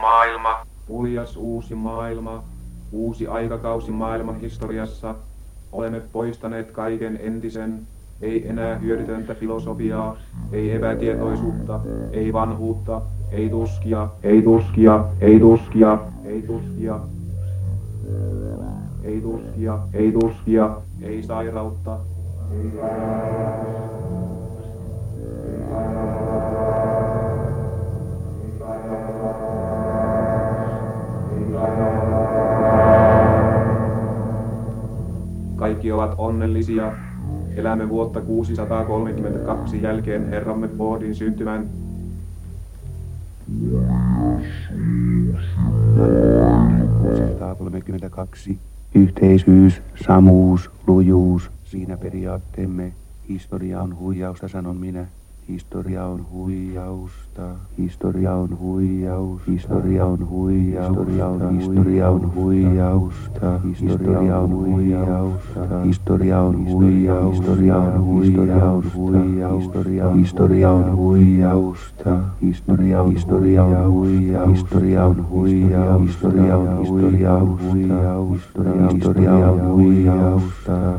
maailma. Uljas uusi maailma. Uusi aikakausi maailman historiassa. Olemme poistaneet kaiken entisen. Ei enää hyödytöntä filosofiaa, ei epätietoisuutta, ei vanhuutta, ei tuskia, ei tuskia, ei tuskia, ei tuskia, ei tuskia, ei tuskia, ei sairautta, ei kaikki ovat onnellisia. Elämme vuotta 632 jälkeen Herramme Boodin syntymän. Yhteisyys, samuus, lujuus, siinä periaatteemme. Historia on huijausta, sanon minä. Historia on huijausta, historia on huijaus, historia on huijausta, historia on huijausta, historia on huijausta, historia on huijausta, historia on huijausta, historia on huijausta, historia on huijausta, historia on huijausta, historia on huijausta, historia on huijausta.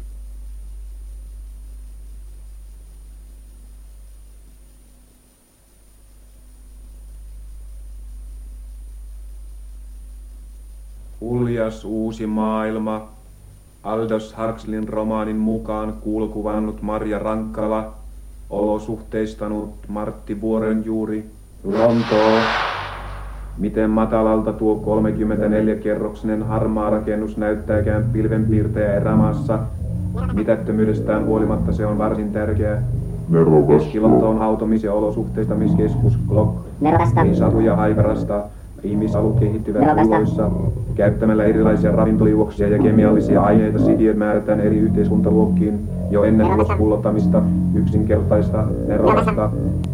Uljas uusi maailma. Aldous Huxleyn romaanin mukaan kuulkuvannut Marja Rankkala, olosuhteistanut Martti Vuorenjuuri. Lontoo. Miten matalalta tuo 34-kerroksinen harmaa rakennus näyttääkään pilvenpiirtäjä erämaassa. Mitättömyydestään huolimatta se on varsin tärkeä. Keski-Lontoon hautomis- ja olosuhteistamiskeskus Glock. Ei satuja haikarasta. Ihmisalut kehittyvät luvuissa. Käyttämällä erilaisia ravintoliuoksia ja kemiallisia aineita sikiöt määrätään eri yhteiskuntaluokkiin jo ennen ulospullottamista. Yksinkertaista, nerokasta.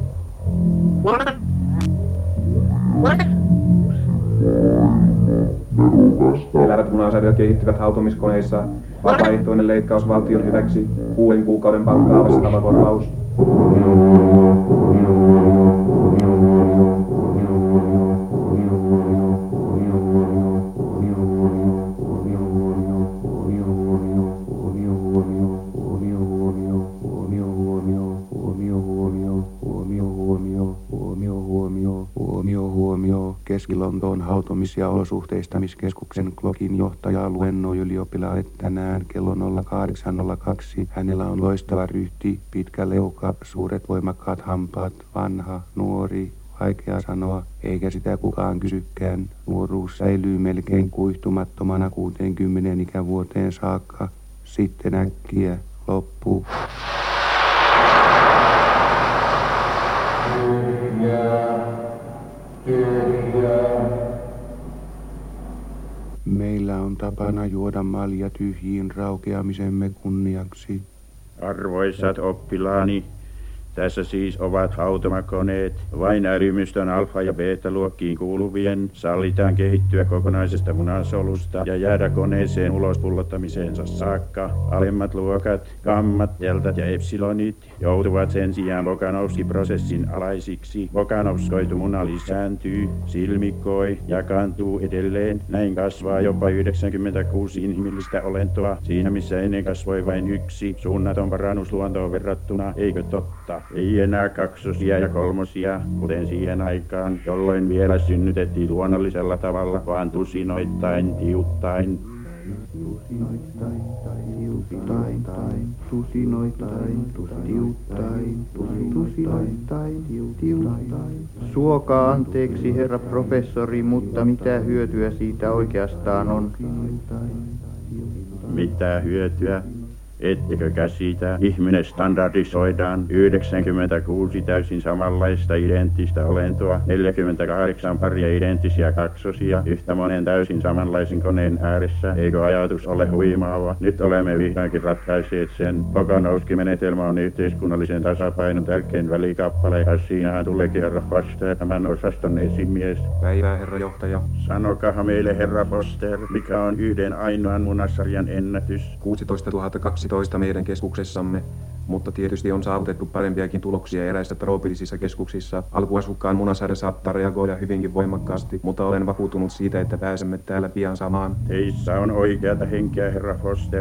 Elävät munasarjat kehittyvät hautomiskoneissa. Vapaaehtoinen leikkaus valtion hyväksi. 6 kuukauden palkkaa vastaava korvaus. Keski-Lontoon hautomis- ja olosuhteistamiskeskuksen Glockin johtaja luennoi ylioppilaalle tänään kello 08.02. Hänellä on loistava ryhti, pitkä leuka, suuret voimakkaat hampaat, vanha, nuori, vaikea sanoa, eikä sitä kukaan kysykään. Nuoruus säilyy melkein kuihtumattomana 60 ikävuoteen saakka. Sitten äkkiä loppuu. Meillä on tapana juoda malja tyhjiin raukeamisemme kunniaksi. Arvoisat oppilaani, tässä siis ovat hautomakoneet. Vain ärymystön alfa- ja beta-luokkiin kuuluvien sallitaan kehittyä kokonaisesta munasolusta ja jäädä koneeseen ulospullottamiseensa saakka. Alemmat luokat, gammat, deltat ja epsilonit joutuvat sen sijaan Volkanovski-prosessin alaisiksi. Volkanovskoitu muna lisääntyy, silmikkoi, jakaantuu edelleen. Näin kasvaa jopa 96 inhimillistä olentoa. Siinä missä ennen kasvoi vain 1, suunnaton parannus luontoon verrattuna, eikö totta? Ei enää kaksosia ja kolmosia, kuten siihen aikaan, jolloin vielä synnytettiin luonnollisella tavalla, vaan tusinoittain, tiuttain. Suokaa anteeksi, herra professori, mutta mitä hyötyä siitä oikeastaan on? Mitä hyötyä? Ettekö käsitä? Ihminen standardisoidaan 96 täysin samanlaista identtistä olentoa, 48 paria identtisiä kaksosia, yhtä monen täysin samanlaisen koneen ääressä. Eikö ajatus ole huimaava? Nyt olemme vihdoinkin ratkaisseet sen. Volkanovski-menetelmä on yhteiskunnallisen tasapainon tärkein välikappale, ja siinähän tuleekin herra Foster, tämän osaston esimies. Päivää, herra johtaja. Sanokahan meille, herra Foster, mikä on yhden ainoan munasarjan ennätys? 16 012 meidän keskuksessamme. mutta tietysti on saavutettu parempiakin tuloksia eräissä troopillisissa keskuksissa. Alkuasukkaan munasarja saattaa reagoida hyvinkin voimakkaasti, mutta olen vakuutunut siitä, että pääsemme täällä pian samaan. Teissä on oikeata henkeä, herra Foster.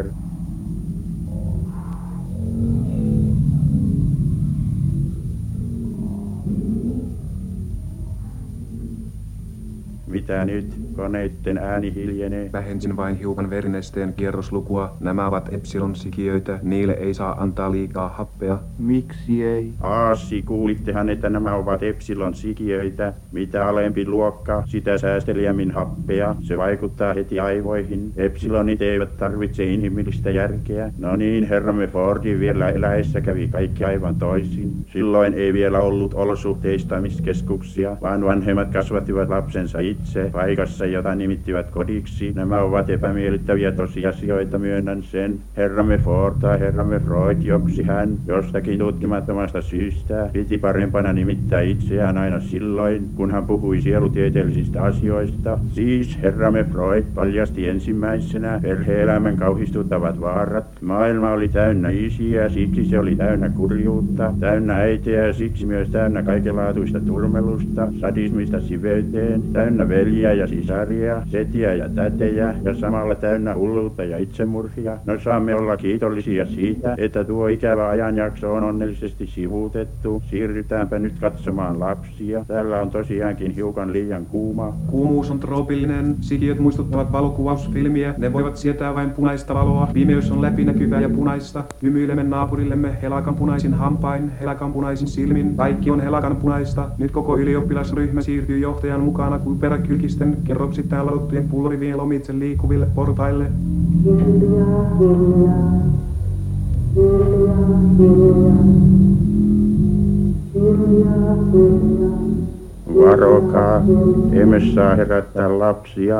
Mitä nyt? Koneitten ääni hiljenee. Vähensin vain hiukan verinesteen kierroslukua. Nämä ovat epsilon-sikiöitä. Niille ei saa antaa liikaa happea. Miksi ei? Aassi, kuulittehan, että nämä ovat epsilon-sikiöitä. Mitä alempi luokka, sitä säästeliämmin happea. Se vaikuttaa heti aivoihin. Epsilonit eivät tarvitse inhimillistä järkeä. No niin, herramme Fordi vielä eläessä kävi kaikki aivan toisin. Silloin ei vielä ollut olosuhteistamiskeskuksia, vaan vanhemmat kasvattivat lapsensa itse paikassa, jota nimittivät kodiksi. Nämä ovat epämiellyttäviä tosiasioita, myönnän sen. Herramme Ford tai herramme Freud, joksi hän jostakin tutkimattomasta syystä piti parempana nimittää itseään aina silloin, kun hän puhui sielutieteellisistä asioista. Siis herramme Freud paljasti ensimmäisenä perhe-elämän kauhistuttavat vaarat. Maailma oli täynnä isiä, siksi se oli täynnä kurjuutta, täynnä äitejä ja siksi myös täynnä kaikenlaatuista turmelusta, sadismista siveyteen, täynnä veljiä ja sisaria, setiä ja tätejä ja samalla täynnä hulluutta ja itsemurhia. No saamme olla kiitollisia siitä, että tuo ikävä ajanjakso on onnellisesti sivuutettu. Siirrytäänpä nyt katsomaan lapsia. Täällä on tosiaankin hiukan liian kuuma. Kuumuus on troopillinen. Sikiöt muistuttavat valokuvausfilmiä. Ne voivat sietää vain punaista valoa. Pimeys on läpinäkyvää ja punaista. Hymyilemme naapurillemme helakan punaisin hampain, helakan punaisin silmin. Kaikki on helakan punaista. Nyt koko ylioppilasryhmä siirtyy johtajan mukana peräkylkisten kerroksittain ladottujen pulrivien lomitse liikuville portaille. Varokaa, emme saa herättää lapsia.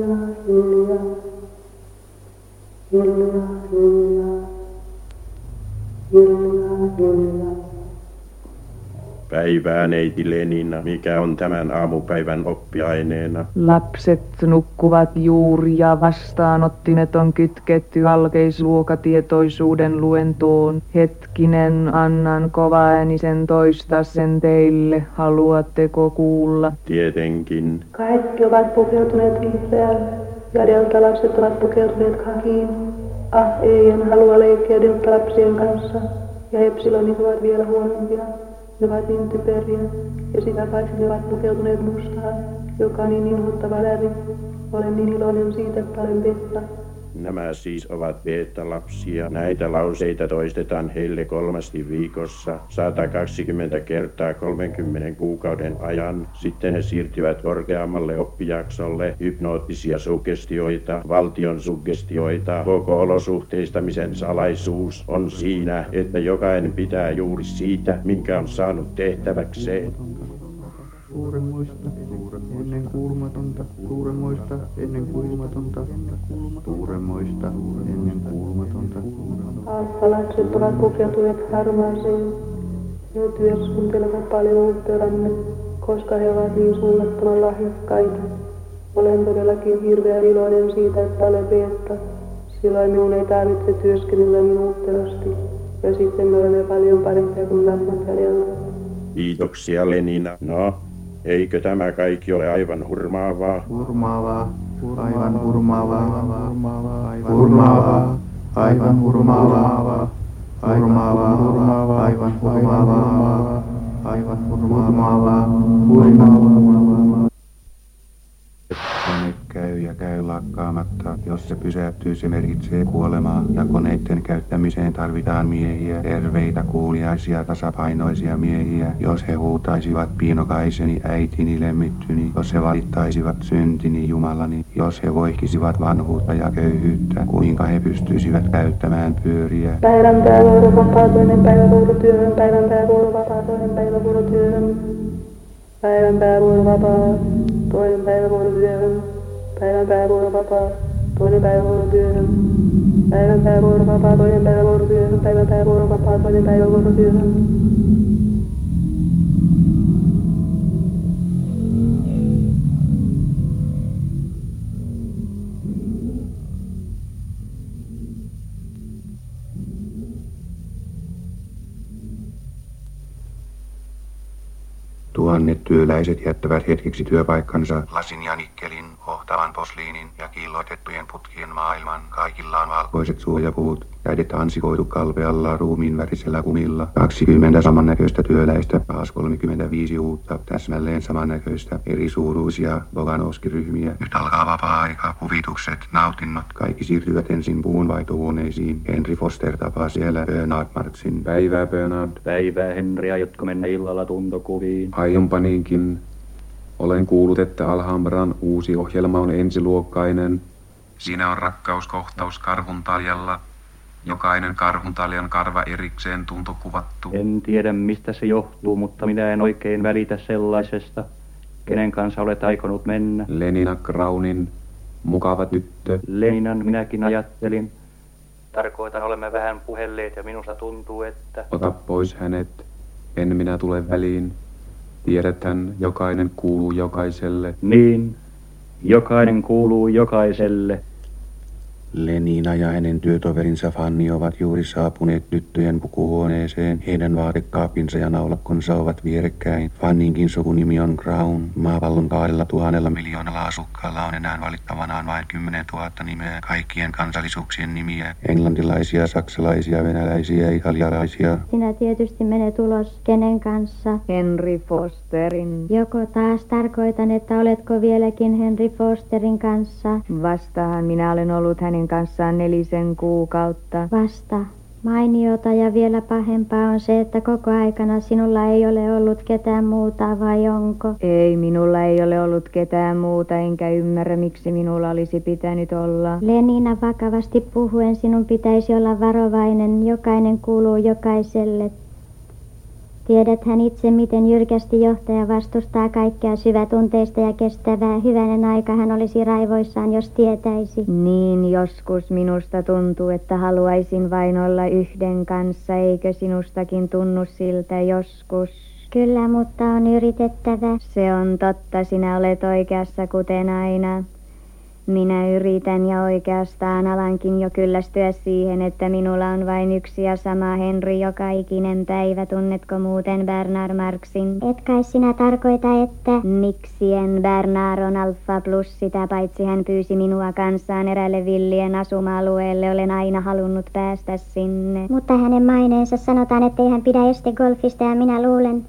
Päivää, neiti Lenina. Mikä on tämän aamupäivän oppiaineena? Lapset nukkuvat juuri ja vastaanottimet on kytketty alkeisluokatietoisuuden luentoon. Hetkinen, annan kovaäänisen toista sen teille. Haluatteko kuulla? Tietenkin. Kaikki ovat pukeutuneet vihreälle ja deltalapset ovat pukeutuneet kakiin. Ei, en halua leikkiä deltalapsien kanssa ja epsilonit ovat vielä huonompia. Ne ovat niin typeriä ja sitä paitsi ne ovat pukeutuneet mustaan, joka on niin inhottava läri. Olen niin iloinen siitä, että olen Beta. Nämä siis ovat beta-lapsia. Näitä lauseita toistetaan heille 3 viikossa 120 kertaa 30 kuukauden ajan. Sitten he siirtyvät korkeammalle oppijaksolle. Hypnoottisia suggestioita, valtion suggestioita. Koko olosuhteistamisen salaisuus on siinä, että jokainen pitää juuri siitä, minkä on saanut tehtäväkseen. Suuremmoista, ennen kuulumatonta, suuremmoista, ennen kuulumatonta, suuremmoista, ennen kuulumatonta. Alfalaiset ovat pukeutuneet harmaaseen. He työskentelevät paljon uutterammin, koska he ovat niin suunnattoman lahjakkaita. Olen todellakin hirveän iloinen siitä, että olen Beta. Silloin minun ei tarvitse työskennellä niin uutterasti. Ja sitten me olemme paljon parempia kuin lammat jäljellä. Kiitoksia, Lenina. No, eikö tämä kaikki ole aivan hurmaavaa? Hurmaavaa, aivan hurmaavaa, hurmaavaa, aivan hurmaavaa, hurmaavaa, aivan hurmaavaa, aivan hurmaavaa, hurmaavaa. Kone käy ja käy lakkaamatta. Jos se pysähtyy, se merkitsee kuolemaa. Ja koneiden käyttämiseen tarvitaan miehiä, terveitä, kuuliaisia, tasapainoisia miehiä. Jos he huutaisivat piinokaiseni, äitini, lemmittyni, jos he valittaisivat syntini, Jumalani, jos he voihkisivat vanhuutta ja köyhyyttä, kuinka he pystyisivät käyttämään pyöriä. Päivän päävuoro vapaa, toinen päivävuoro työhön, päivän päävuoro vapaa, toinen päivävuoro työhön. Päivän päävuoro vapaa, toinen päivävuoro työhön. Päivän päävuoro vapaa, toinen päivävuoro työhön. Päivän päävuoro vapaa, toinen päivävuoro työhön. Päivän päävuoro vapaa, toinen päivävuoro työhön. Tuhannet työläiset jättävät hetkeksi työpaikkansa lasin ja nikkelin, hohtavan posliinin ja kiillotettujen putkien maailman. Kaikilla on valkoiset suojapuut ja edet ansikoitu kalpealla ruumiin värisellä kumilla. 20 samannäköistä työläistä, taas 35 uutta, täsmälleen samannäköistä, eri suuruisia Boganovski-ryhmiä. Nyt alkaa vapaa-aika, huvitukset, nautinnot, kaikki siirtyvät ensin puunvaihtohuoneisiin. Henry Foster tapaa siellä Bernard Marxin. Päivää, Bernard. Päivää, Henry, aiotko mennä illalla tuntokuviin? Aionpa niinkin. Olen kuullut, että Alhambran uusi ohjelma on ensiluokkainen. Siinä on rakkauskohtaus karhuntaljalla. Jokainen karhuntaljan karva erikseen tuntokuvattu. En tiedä, mistä se johtuu, mutta minä en oikein välitä sellaisesta. Kenen kanssa olet aikonut mennä? Lenina Crownin mukava tyttö. Leninan minäkin ajattelin. Tarkoitan, olemme vähän puhelleet ja minusta tuntuu, että... Ota pois hänet. En minä tule väliin. Tiedäthän, jokainen kuuluu jokaiselle. Niin, jokainen kuuluu jokaiselle. Lenina ja hänen työtoverinsa Fanny ovat juuri saapuneet tyttöjen pukuhuoneeseen. Heidän vaatekaapinsa ja naulakkonsa ovat vierekkäin. Fanninkin sukunimi on Crown. Maapallon 2 miljoonalla asukkaalla on enää valittavanaan vain 10 000 nimeä. Kaikkien kansallisuuksien nimiä. Englantilaisia, saksalaisia, venäläisiä, italialaisia. Sinä tietysti menet ulos. Kenen kanssa? Henry Fosterin. Joko taas tarkoitan, että oletko vieläkin Henry Fosterin kanssa? Vastahan minä olen ollut hänen kanssaan 4 kuukautta. Vasta. Mainiota ja vielä pahempaa on se, että koko aikana sinulla ei ole ollut ketään muuta, vai onko? Ei, minulla ei ole ollut ketään muuta, enkä ymmärrä, miksi minulla olisi pitänyt olla. Lenina, vakavasti puhuen sinun pitäisi olla varovainen. Jokainen kuuluu jokaiselle. Tiedäthän itse, miten jyrkästi johtaja vastustaa kaikkea syvätunteista ja kestävää. Hyvänen aika hän olisi raivoissaan, jos tietäisi. Niin, joskus minusta tuntuu, että haluaisin vain olla yhden kanssa, eikö sinustakin tunnu siltä joskus? Kyllä, mutta on yritettävä. Se on totta, sinä olet oikeassa kuten aina. Minä yritän ja oikeastaan alankin jo kyllästyä siihen, että minulla on vain yksi ja sama Henry joka ikinen päivä. Tunnetko muuten Bernard Marxin? Et kai sinä tarkoita, että... Miksi en? Bernard on alfa plus sitä, paitsi hän pyysi minua kanssaan eräälle villien asuma-alueelle. Olen aina halunnut päästä sinne. Mutta hänen maineensa sanotaan, ettei hän pidä estegolfista ja minä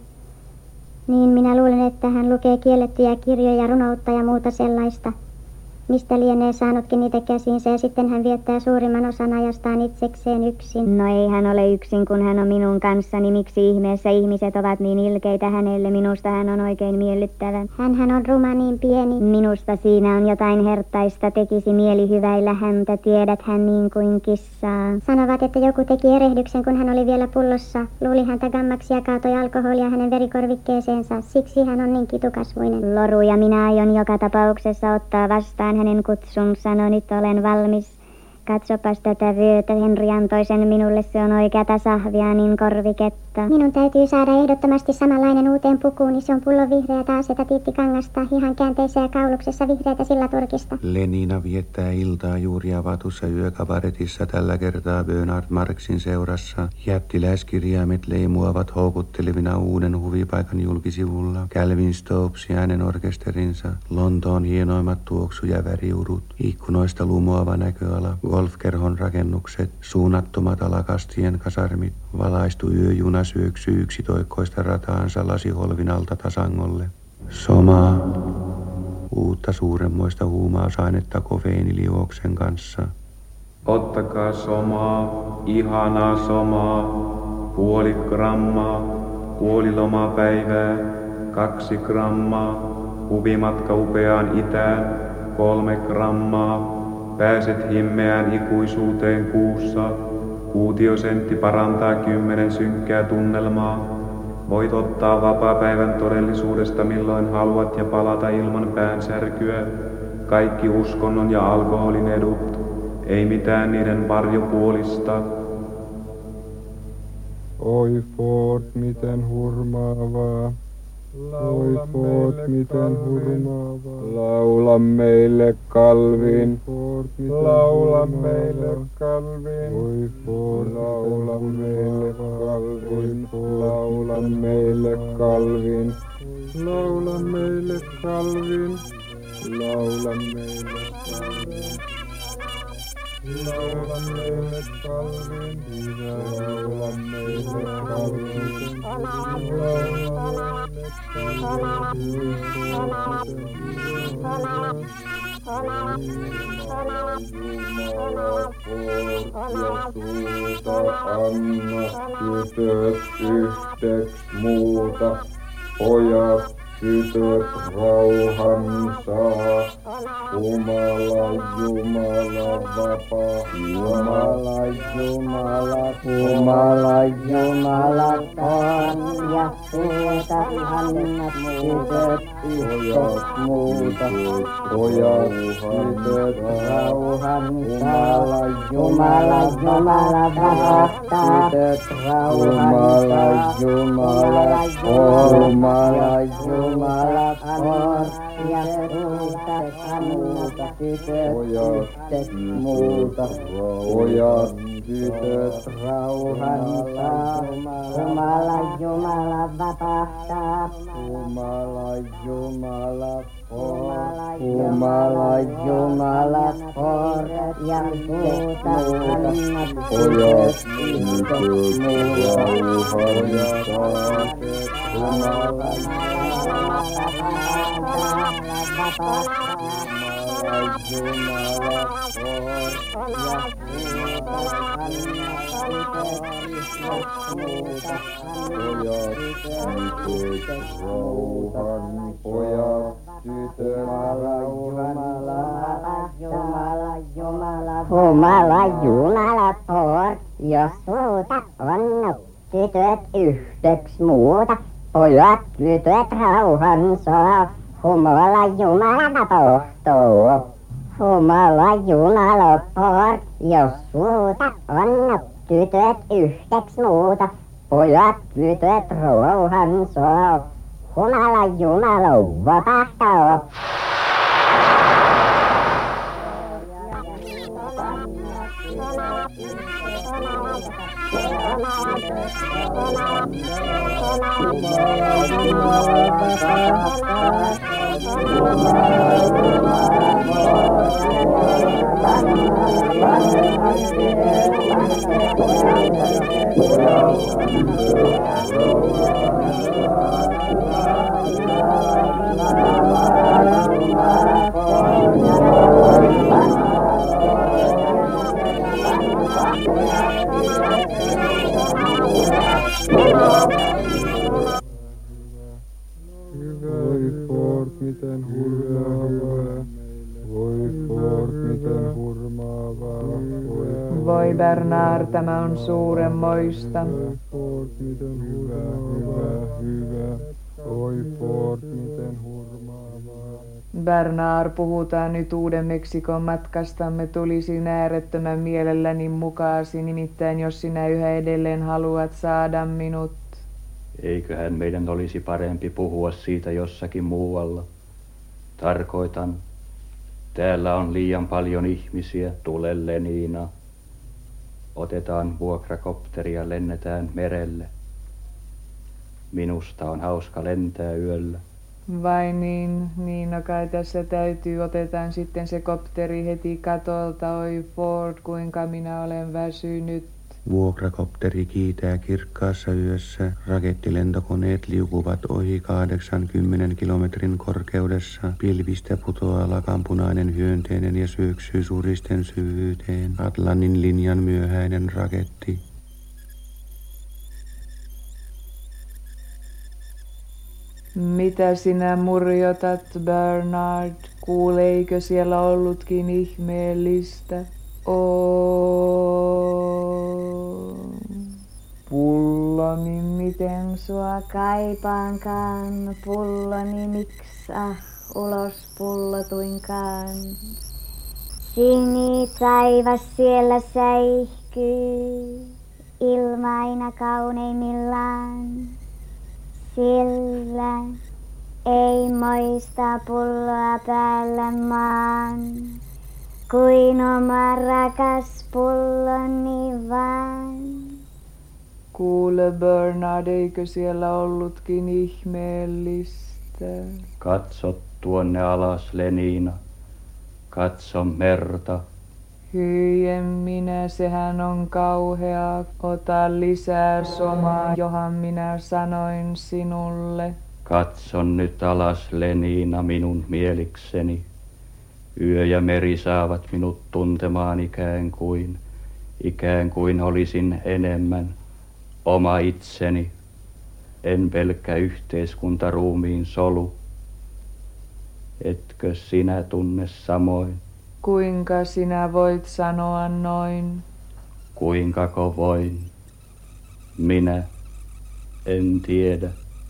luulen, että hän lukee kiellettyjä kirjoja, runoutta ja muuta sellaista. Mistä lienee saanutkin niitä käsiinsä ja sitten hän viettää suurimman osan ajastaan itsekseen yksin. No ei hän ole yksin, kun hän on minun kanssani. Miksi ihmeessä ihmiset ovat niin ilkeitä hänelle? Minusta hän on oikein miellyttävä. Hänhän on ruma niin pieni. Minusta siinä on jotain herttaista, tekisi mieli hyväillä häntä. Tiedät hän niin kuin kissaa. Sanovat, että joku teki erehdyksen, kun hän oli vielä pullossa. Luuli häntä gammaksi ja kaatoi alkoholia hänen verikorvikkeeseensa. Siksi hän on niin kitukasvuinen. Loru, ja minä aion joka tapauksessa ottaa vastaan hänen kutsun. Sano, nyt olen valmis. Katsopas tätä vyötä. Henry antoi sen minulle. Se on oikeata sahvia, niin korviketta. Minun täytyy saada ehdottomasti samanlainen uuteen pukuun, niin se on pullon vihreätä asetatiittikangasta, ihan käänteisessä ja kauluksessa vihreätä sillaturkista. Lenina viettää iltaa juuri avatussa yökabaretissa, tällä kertaa Bernard Marxin seurassa. Jättiläiskirjaimet leimuavat houkuttelevina uuden huvipaikan julkisivulla. Calvin Stopes ja hänen orkesterinsa. Lontoon hienoimmat tuoksu- ja väriurut. Ikkunoista lumoava näköala. Golfkerhon rakennukset. Suunnattomat alakastien kasarmit. Valaistu yöjuna syöksyy yksitoikkoista rataansa lasiholvinalta tasangolle. Somaa. Uutta suuremmoista huumausainetta kofeiiniliuoksen kanssa. Ottakaa somaa, ihanaa somaa, 0,5 grammaa, puoli lomapäivää, 2 grammaa, huvimatka upeaan itään, 3 grammaa, pääset himmeään ikuisuuteen kuussa, kuutiosentti parantaa 10 synkkää tunnelmaa. Voit ottaa vapaapäivän todellisuudesta milloin haluat ja palata ilman päänsärkyä. Kaikki uskonnon ja alkoholin edut, ei mitään niiden varjopuolista. Oi Ford, miten hurmaavaa. Oi Ford, miten hurmaavaa. Laula meille Calvin. Laula meille Calvin. Oi Ford, laula meille Calvin. Laula meille Calvin. Laula meille Kalvin, laula meille Kalvin. Laula meille Kalvin, hyvä, laula meille Kalvin. Laula meille Anna tytöt yhteks muuta, pojat tytöt rauhan saa. Jumala, Jumala vapaa, Jumala, Jumala, Jumala, Jumala on ja tuota annat tytöt yhteks muuta, pojat tytöt rauhan saa. Jumala, Jumala vapaa, tytöt rauhan saa. Jumala, Jumala, Jumala on ja tuota annat tytöt yhteks muuta, pojat tytöt rauhan saa. Jumala, Jumala vapahtaa, Jumala, Jumala on, Jumala, Jumala on ja tuota annat tytöt yhteks muuta, pojat Jumala, Jumala, Jumala por, jos tuota on tytöt yhteks muuta, pojat tytöt rauhan saa. Jumala, Jumala pohtuu, Jumala, Jumala por, jos tuota on tytöt yhteks muuta, pojat tytöt rauhan saa. Jumala, Jumala vapahtaa. Miten hurmaavaa, voi Ford, miten hurmaavaa, Voi Bernard, tämä on suuremmoista. voi Ford, miten hurmaavaa, hyvä, voi Ford, miten hurmaavaa. Bernard, puhutaan nyt Uuden Meksikon matkastamme. Tulisin äärettömän mielelläni mukaasi, nimittäin jos sinä yhä edelleen haluat saada minut. Eiköhän meidän olisi parempi puhua siitä jossakin muualla. Tarkoitan, täällä on liian paljon ihmisiä, tule Lenina. Otetaan vuokrakopteri ja lennetään merelle. Minusta on hauska lentää yöllä. Vai niin, no kai tässä täytyy, otetaan sitten se kopteri heti katolta. Oi Ford, kuinka minä olen väsynyt. Vuokrakopteri kiitää kirkkaassa yössä. Rakettilentokoneet liukuvat ohi 80 kilometrin korkeudessa. Pilvistä putoaa lakanpunainen hyönteinen ja syöksyy suristen syvyyteen. Atlantin linjan myöhäinen raketti. Mitä sinä murjotat, Bernard? Kuuleikö siellä ollutkin ihmeellistä? Pulloni, miten sua kaipaankaan, pulloni, miks ulos pullotuinkaan. Sinitaivas siellä säihkyy, ilma aina kauneimmillaan. Sillä ei muista pulloa päällä maan, kuin oma rakas pulloni vaan. Kuule Bernard, eikö siellä ollutkin ihmeellistä? Katso tuonne alas, Lenina. Katso merta. Hyi en minä, sehän on kauheaa. Ota lisää somaa, johan minä sanoin sinulle. Katson nyt alas, Lenina, minun mielikseni. Yö ja meri saavat minut tuntemaan ikään kuin olisin enemmän oma itseni, en pelkkä yhteiskuntaruumiin solu. Etkö sinä tunne samoin? Kuinka sinä voit sanoa noin? Kuinkako voin? Minä en tiedä.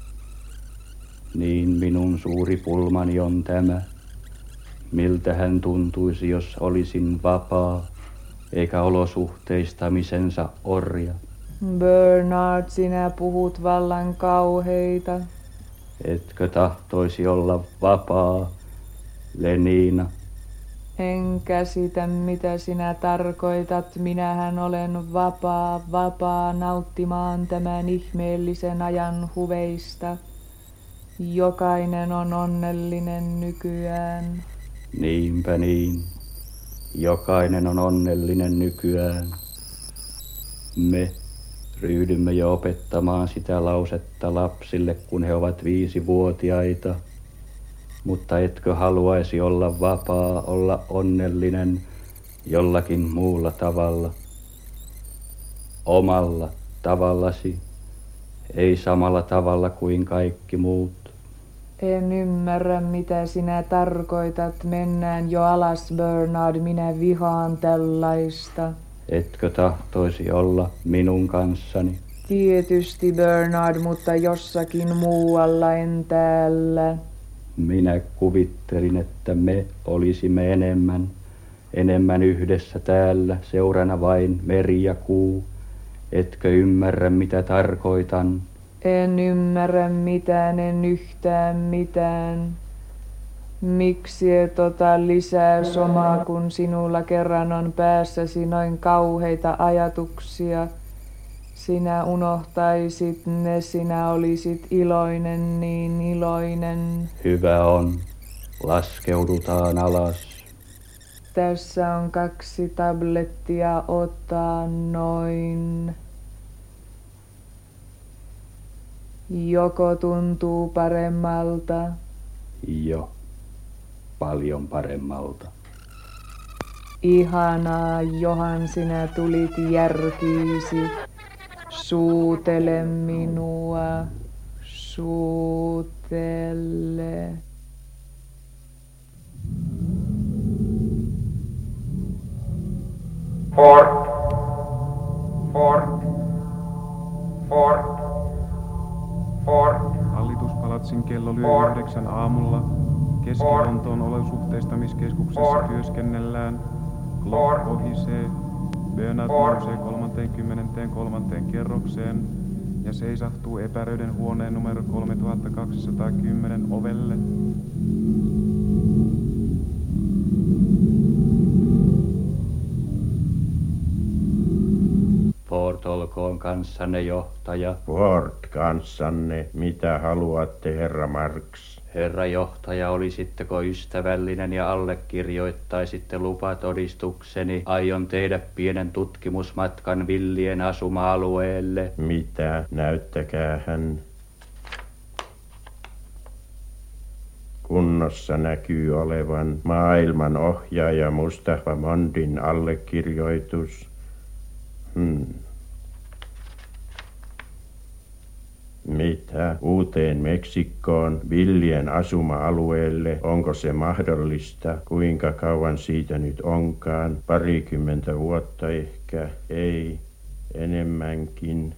Niin minun suuri pulmani on tämä. Miltä hän tuntuisi, jos olisin vapaa, eikä olosuhteistamisensa orja. Bernard, sinä puhut vallan kauheita. Etkö tahtoisi olla vapaa, Lenina? En käsitä, mitä sinä tarkoitat. Minähän olen vapaa nauttimaan tämän ihmeellisen ajan huveista. Jokainen on onnellinen nykyään. Niinpä niin. Jokainen on onnellinen nykyään. Me ryhdymme jo opettamaan sitä lausetta lapsille, kun he ovat 5-vuotiaita. Mutta etkö haluaisi olla vapaa, olla onnellinen jollakin muulla tavalla? Omalla tavallasi, ei samalla tavalla kuin kaikki muut. En ymmärrä, mitä sinä tarkoitat. Mennään jo alas, Bernard. Minä vihaan tällaista. Etkö tahtoisi olla minun kanssani? Tietysti, Bernard, mutta jossakin muualla, en täällä. Minä kuvittelin, että me olisimme enemmän yhdessä täällä, seurana vain meri ja kuu. Etkö ymmärrä, mitä tarkoitan? En ymmärrä mitään, en yhtään mitään. Miksi et ota lisää somaa, kun sinulla kerran on päässäsi noin kauheita ajatuksia? Sinä unohtaisit ne, sinä olisit iloinen, niin iloinen. Hyvä on. Laskeudutaan alas. Tässä on 2 tablettia, ota noin. Joko tuntuu paremmalta? Jo, paljon paremmalta. Ihanaa, johan sinä tulit järkiisi. Suutele minua, suutele. Fort. Hallituspalatsin kello lyö 9 aamulla. Keski-Lontoon olosuhteistamiskeskuksessa työskennellään. Glock kohisee. Bernard nousee 33. kerrokseen ja seisahtuu epäröiden huoneen numero 3210 ovelle. Ford olkoon kanssanne, johtaja. Ford kanssanne. Mitä haluatte, herra Marx? Herra johtaja, olisitteko ystävällinen ja allekirjoittaisitte lupatodistukseni? Aion tehdä pienen tutkimusmatkan villien asuma-alueelle. Mitä? Näyttäkäähän. Kunnossa näkyy olevan maailman ohjaaja Mustafa Mondin allekirjoitus. Mitä? Uuteen Meksikkoon, villien asuma-alueelle, onko se mahdollista? Kuinka kauan siitä nyt onkaan? 20 vuotta ehkä? Ei, enemmänkin.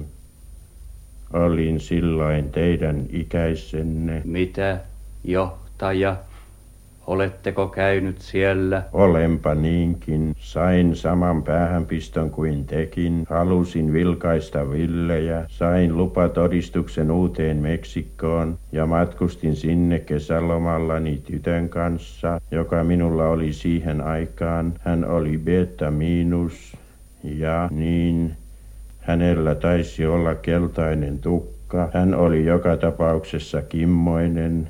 Olin silloin teidän ikäisenne. Mitä, johtaja? Oletteko käynyt siellä? Olenpa niinkin. Sain saman päähänpiston kuin tekin. Halusin vilkaista villejä. Sain lupatodistuksen Uuteen Meksikkoon ja matkustin sinne kesälomallani tytön kanssa, joka minulla oli siihen aikaan. Hän oli beta miinus ja niin hänellä taisi olla keltainen tukka. ukka. Hän oli joka tapauksessa kimmoinen,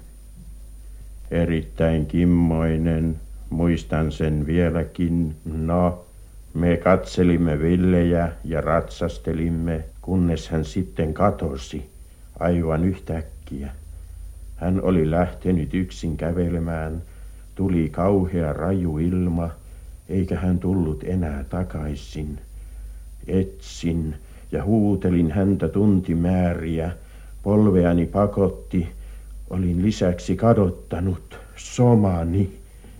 erittäin kimmoinen. Muistan sen vieläkin. No, me katselimme villejä ja ratsastelimme, kunnes hän sitten katosi aivan yhtäkkiä. Hän oli lähtenyt yksin kävelemään. Tuli kauhea raju ilma, eikä hän tullut enää takaisin. Etsin ja huutelin häntä tuntimääriä. Polveani pakotti. Olin lisäksi kadottanut somani.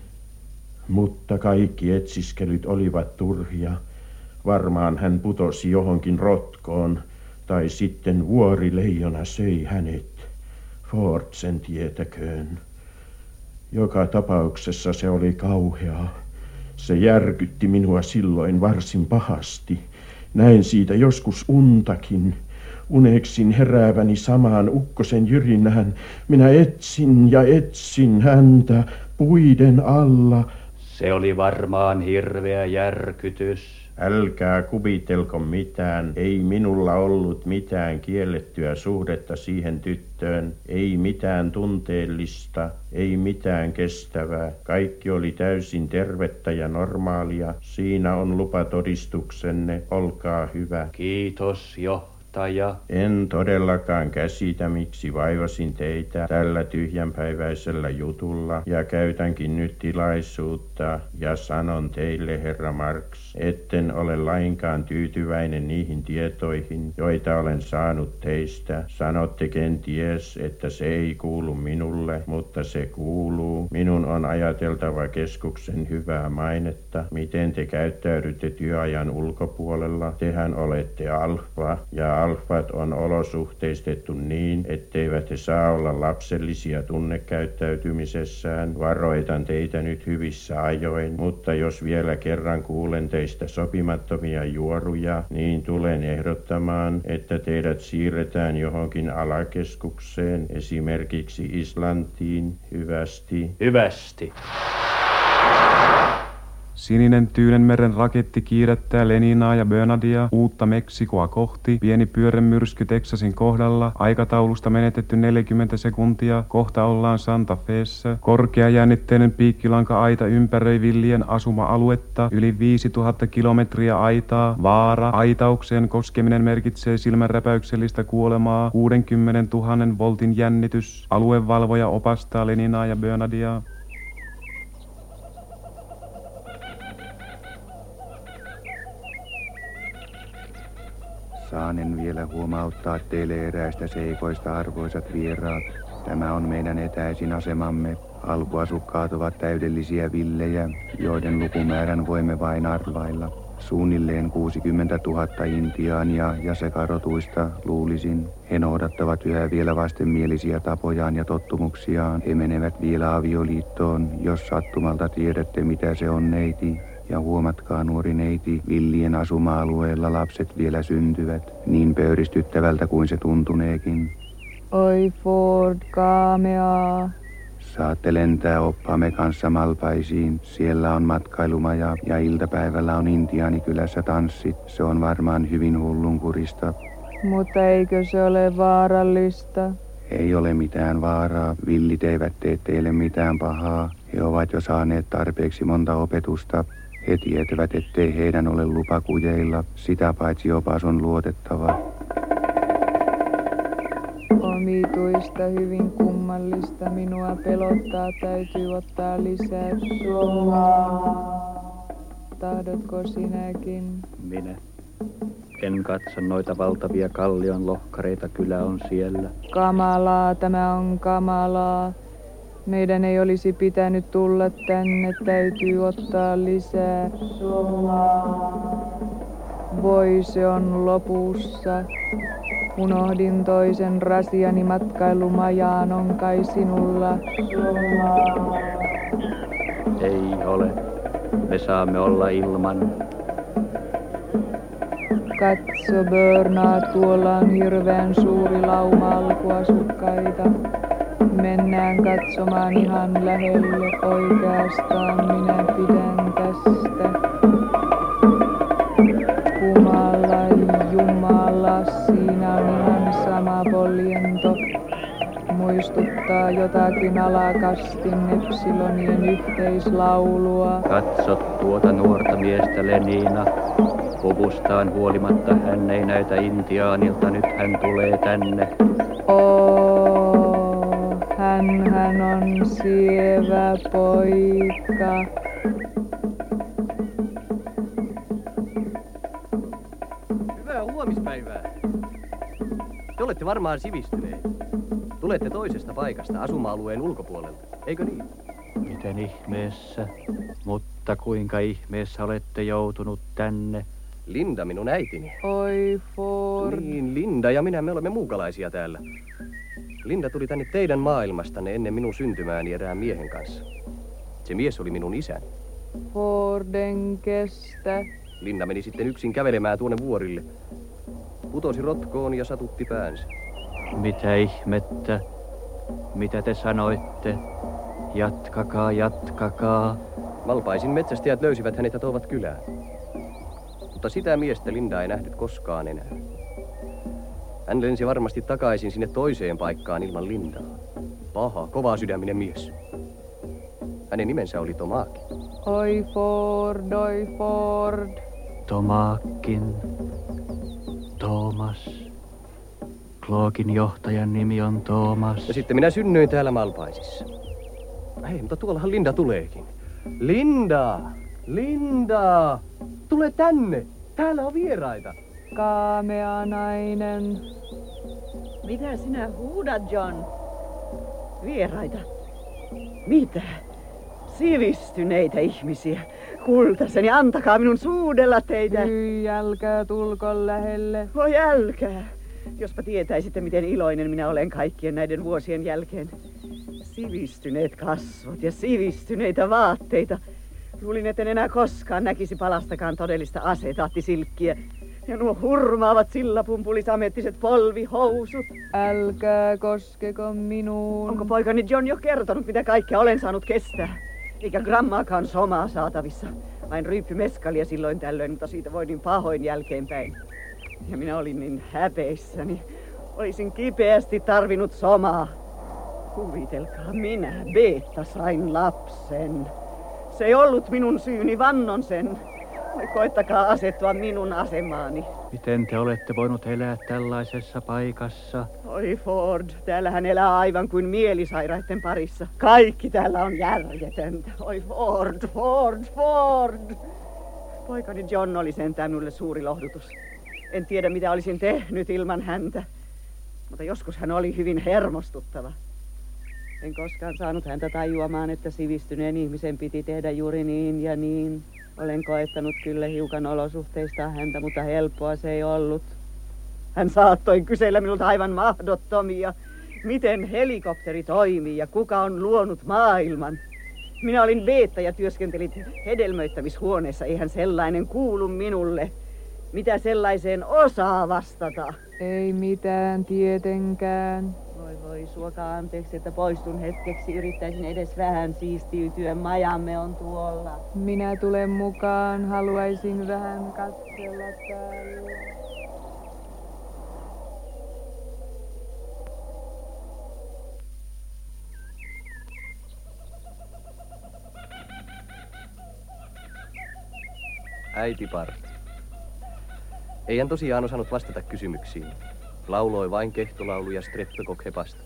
Mutta kaikki etsiskelyt olivat turhia. Varmaan hän putosi johonkin rotkoon, tai sitten vuorileijona söi hänet. Ford sen tietäköön. Joka tapauksessa se oli kauheaa. Se järkytti minua silloin varsin pahasti. Näin siitä joskus untakin. Uneksin herääväni samaan ukkosen jyrinään. Minä etsin ja etsin häntä puiden alla. Se oli varmaan hirveä järkytys. Älkää kuvitelko mitään. Ei minulla ollut mitään kiellettyä suhdetta siihen tyttöön. Ei mitään tunteellista. Ei mitään kestävää. Kaikki oli täysin tervettä ja normaalia. Siinä on lupatodistuksenne. Olkaa hyvä. Kiitos, johtaja. En todellakaan käsitä, miksi vaivasin teitä tällä tyhjänpäiväisellä jutulla, ja käytänkin nyt tilaisuutta ja sanon teille, herra Marx, etten ole lainkaan tyytyväinen niihin tietoihin, joita olen saanut teistä. Sanotte kenties, että se ei kuulu minulle, mutta se kuuluu. Minun on ajateltava keskuksen hyvää mainetta. Miten te käyttäydytte työajan ulkopuolella? Tehän olette alfa, ja alfat on olosuhteistettu niin, etteivät he saa olla lapsellisia tunnekäyttäytymisessään. Varoitan teitä nyt hyvissä ajoin, mutta jos vielä kerran kuulen teistä sopimattomia juoruja, niin tulen ehdottamaan, että teidät siirretään johonkin alakeskukseen, esimerkiksi Islantiin. Hyvästi. Hyvästi. Sininen Tyynenmeren raketti kiirättää Leninaa ja Bernadia uutta Meksikoa kohti. Pieni pyörremyrsky Texasin kohdalla. Aikataulusta menetetty 40 sekuntia. Kohta ollaan Santa Fessa. Korkeajännitteinen piikkilanka-aita ympäröi villien asuma-aluetta. Yli 5000 kilometriä aitaa. Vaara. Aitaukseen koskeminen merkitsee silmänräpäyksellistä kuolemaa. 60 000 voltin jännitys. Aluevalvoja opastaa Leninaa ja Bernadiaa. Saanen vielä huomauttaa teille eräästä seikoista, arvoisat vieraat. Tämä on meidän etäisin asemamme. Alkuasukkaat ovat täydellisiä villejä, joiden lukumäärän voimme vain arvailla. Suunnilleen 60 000 intiaania ja sekarotuista, luulisin. He noudattavat yhä vielä vastenmielisiä tapojaan ja tottumuksiaan. He menevät vielä avioliittoon, jos sattumalta tiedätte mitä se on, neiti. Ja huomatkaa, nuori neiti, villien asuma-alueella lapset vielä syntyvät, niin pöyristyttävältä kuin se tuntuneekin. Oi Ford, kaamea. Saatte lentää oppaamme kanssa Malpaisiin. Siellä on matkailumaja ja iltapäivällä on Intiaanikylässä tanssit. Se on varmaan hyvin hullunkurista. Mutta eikö se ole vaarallista? Ei ole mitään vaaraa. Villit eivät tee teille mitään pahaa. He ovat jo saaneet tarpeeksi monta opetusta. He tietävät, ettei heidän ole lupa kujeilla. Sitä paitsi opas on luotettava. Omituista, hyvin kummallista. Minua pelottaa, täytyy ottaa lisää suolaa. Tahdotko sinäkin? Minä. En katso noita valtavia kallion lohkareita, kylä on siellä. Kamalaa, tämä on kamalaa. Meidän ei olisi pitänyt tulla tänne, täytyy ottaa lisää suolaa. Voi, se on lopussa. Unohdin toisen rasiani matkailumajaan, on kai sinulla suolaa? Ei ole. Me saamme olla ilman. Katso, Bernard, tuolla on hirveän suuri lauma alkuasukkaita. Mennään katsomaan ihan lähelle, oikeastaan minä pidän tästä. Jumala, siinä on ihan sama polvi. vaikka jotakin alakastin epsilonien yhteislaulua. Katsot tuota nuorta miestä Lenina. Puvustaan huolimatta hän ei näytä intiaanilta, nyt hän tulee tänne. Hän on sievä poika. Hyvää huomispäivää. Te olette varmaan sivistyneet. Tulette toisesta paikasta asuma-alueen ulkopuolelta, eikö niin? Miten ihmeessä? Mutta kuinka ihmeessä olette joutunut tänne? Linda, minun äitini. Oi Ford. Niin, Linda ja minä, me olemme muukalaisia täällä. Linda tuli tänne teidän maailmastanne ennen minun syntymääni erään miehen kanssa. Se mies oli minun isäni. Forden kestä. Linda meni sitten yksin kävelemään tuonne vuorille. Putosi rotkoon ja satutti päänsä. Mitä ihmettä? Mitä te sanoitte? Jatkakaa, jatkakaa. Malpaisin metsästäjät löysivät hänet ja toivat kylään. Mutta sitä miestä Linda ei nähnyt koskaan enää. Hän lensi varmasti takaisin sinne toiseen paikkaan ilman Lindaa. Paha, kovaa sydäminen mies. Hänen nimensä oli Tomakin. Oi Ford, oi Ford. Tomakin. Thomas. Klookin johtajan nimi on Thomas. Ja sitten minä synnyin täällä Malpaisissa. Hei, mutta tuollahan Linda tuleekin. Linda! Linda! Tule tänne! Täällä on vieraita. Kaamea nainen. Mitä sinä huudat, John? Vieraita? Mitä? Sivistyneitä ihmisiä. Kultaseni, antakaa minun suudella teitä. Hyi, älkää tulko lähelle. Voi älkää. Jospa tietäisitte, miten iloinen minä olen kaikkien näiden vuosien jälkeen. Sivistyneet kasvot ja sivistyneitä vaatteita. Luulin, etten enää koskaan näkisi palastakaan todellista asetaattisilkkiä. Ja nuo hurmaavat sillapumpulisamettiset polvihousut. Älkää koskeko minuun. Onko poikani John jo kertonut, mitä kaikkea olen saanut kestää? Eikä grammaakaan somaa saatavissa. Vain ryyppymeskalia silloin tällöin, mutta siitä voin niin pahoin jälkeenpäin. Ja minä olin niin häpeissäni. Olisin kipeästi tarvinnut somaa. Kuvitelkaa, minä, Beetta, sain lapsen. Se ei ollut minun syyni, vannon sen. Koettakaa asettua minun asemaani. Miten te olette voinut elää tällaisessa paikassa? Oi Ford, täällähän elää aivan kuin mielisairaiden parissa. Kaikki täällä on järjetöntä. Oi Ford, Ford, Ford. Poikani John oli sentään minulle suuri lohdutus. En tiedä, mitä olisin tehnyt ilman häntä. Mutta joskus hän oli hyvin hermostuttava. En koskaan saanut häntä tajuamaan, että sivistyneen ihmisen piti tehdä juuri niin ja niin. Olen koettanut kyllä hiukan olosuhteista häntä, mutta helppoa se ei ollut. Hän saattoi kysellä minulta aivan mahdottomia, miten helikopteri toimii ja kuka on luonut maailman. Minä olin Beetta ja työskentelin hedelmöittämishuoneessa, eihän sellainen kuulu minulle. Mitä sellaiseen osaa vastata? Ei mitään tietenkään. Voi, suokaa anteeksi, että poistun hetkeksi. Yrittäisin edes vähän siistiytyä. Majamme on tuolla. Minä tulen mukaan. Haluaisin vähän katsella täällä. Äitipar. Ei hän tosiaan osannut vastata kysymyksiin. Lauloi vain kehtolauluja Streptokokhepasta.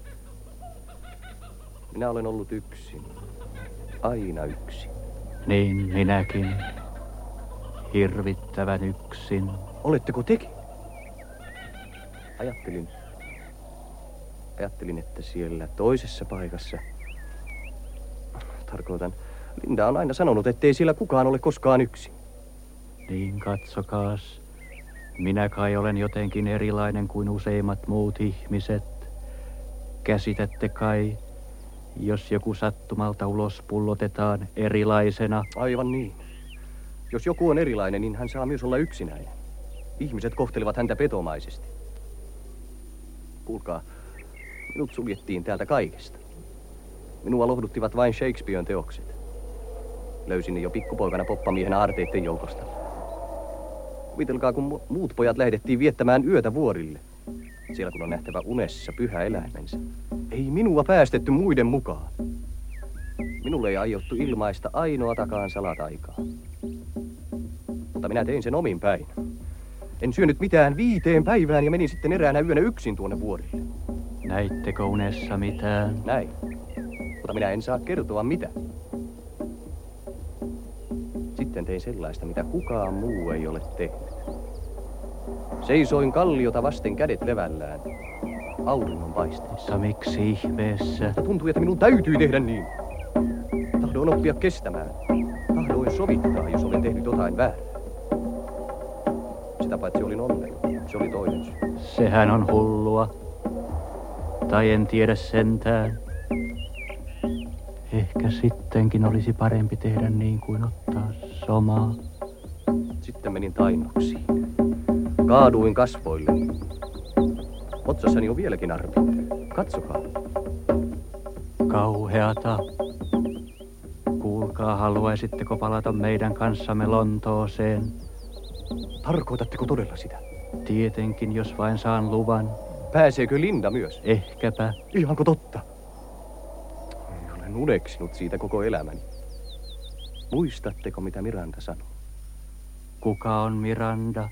Minä olen ollut yksin. Aina yksin. Niin, minäkin. Hirvittävän yksin. Oletteko tekin? Ajattelin, että siellä toisessa paikassa. Tarkoitan, Linda on aina sanonut, ettei siellä kukaan ole koskaan yksin. Niin, katsokaas. Minä kai olen jotenkin erilainen kuin useimmat muut ihmiset. Käsitätte kai, jos joku sattumalta ulos pullotetaan erilaisena? Aivan niin. Jos joku on erilainen, niin hän saa myös olla yksinäinen. Ihmiset kohtelevat häntä petomaisesti. Kuulkaa, minut suljettiin täältä kaikesta. Minua lohduttivat vain Shakespearen teokset. Löysin ne jo pikkupoikana poppamiehen aarteiden joukosta. Kuvitelkaa, kun muut pojat lähdettiin viettämään yötä vuorille. Siellä kun on nähtävä unessa pyhä eläimensä. Ei minua päästetty muiden mukaan. Minulle ei aiottu ilmaista ainoatakaan salataikaa. Mutta minä tein sen omin päin. En syönyt mitään 5 päivään ja menin sitten eräänä yönä yksin tuonne vuorille. Näittekö unessa mitään? Näin. Mutta minä en saa kertoa mitä. Sitten tein sellaista, mitä kukaan muu ei ole tehnyt. Seisoin kalliota vasten kädet levällään, auringon paisteessa. Mutta miksi ihmeessä? Mutta tuntui, että minun täytyy tehdä niin. Tahdoin oppia kestämään. Tahdoin sovittaa, jos olen tehnyt jotain väärää. Sitä paitsi olin onnellinen. Se oli toinen syy. Sehän on hullua. Tai en tiedä sentään. Ehkä sittenkin olisi parempi tehdä niin kuin ottaa somaa. Sitten menin tainnuksiin. Kaaduin kasvoille. Otsassani on vieläkin arpi. Katsokaa. Kauheata. Kuulkaa, haluaisitteko palata meidän kanssamme Lontooseen? Tarkoitatteko todella sitä? Tietenkin, jos vain saan luvan. Pääseekö Linda myös? Ehkäpä. Ihanko totta? Olen uneksinut siitä koko elämäni. Muistatteko, mitä Miranda sanoi? Kuka on Miranda?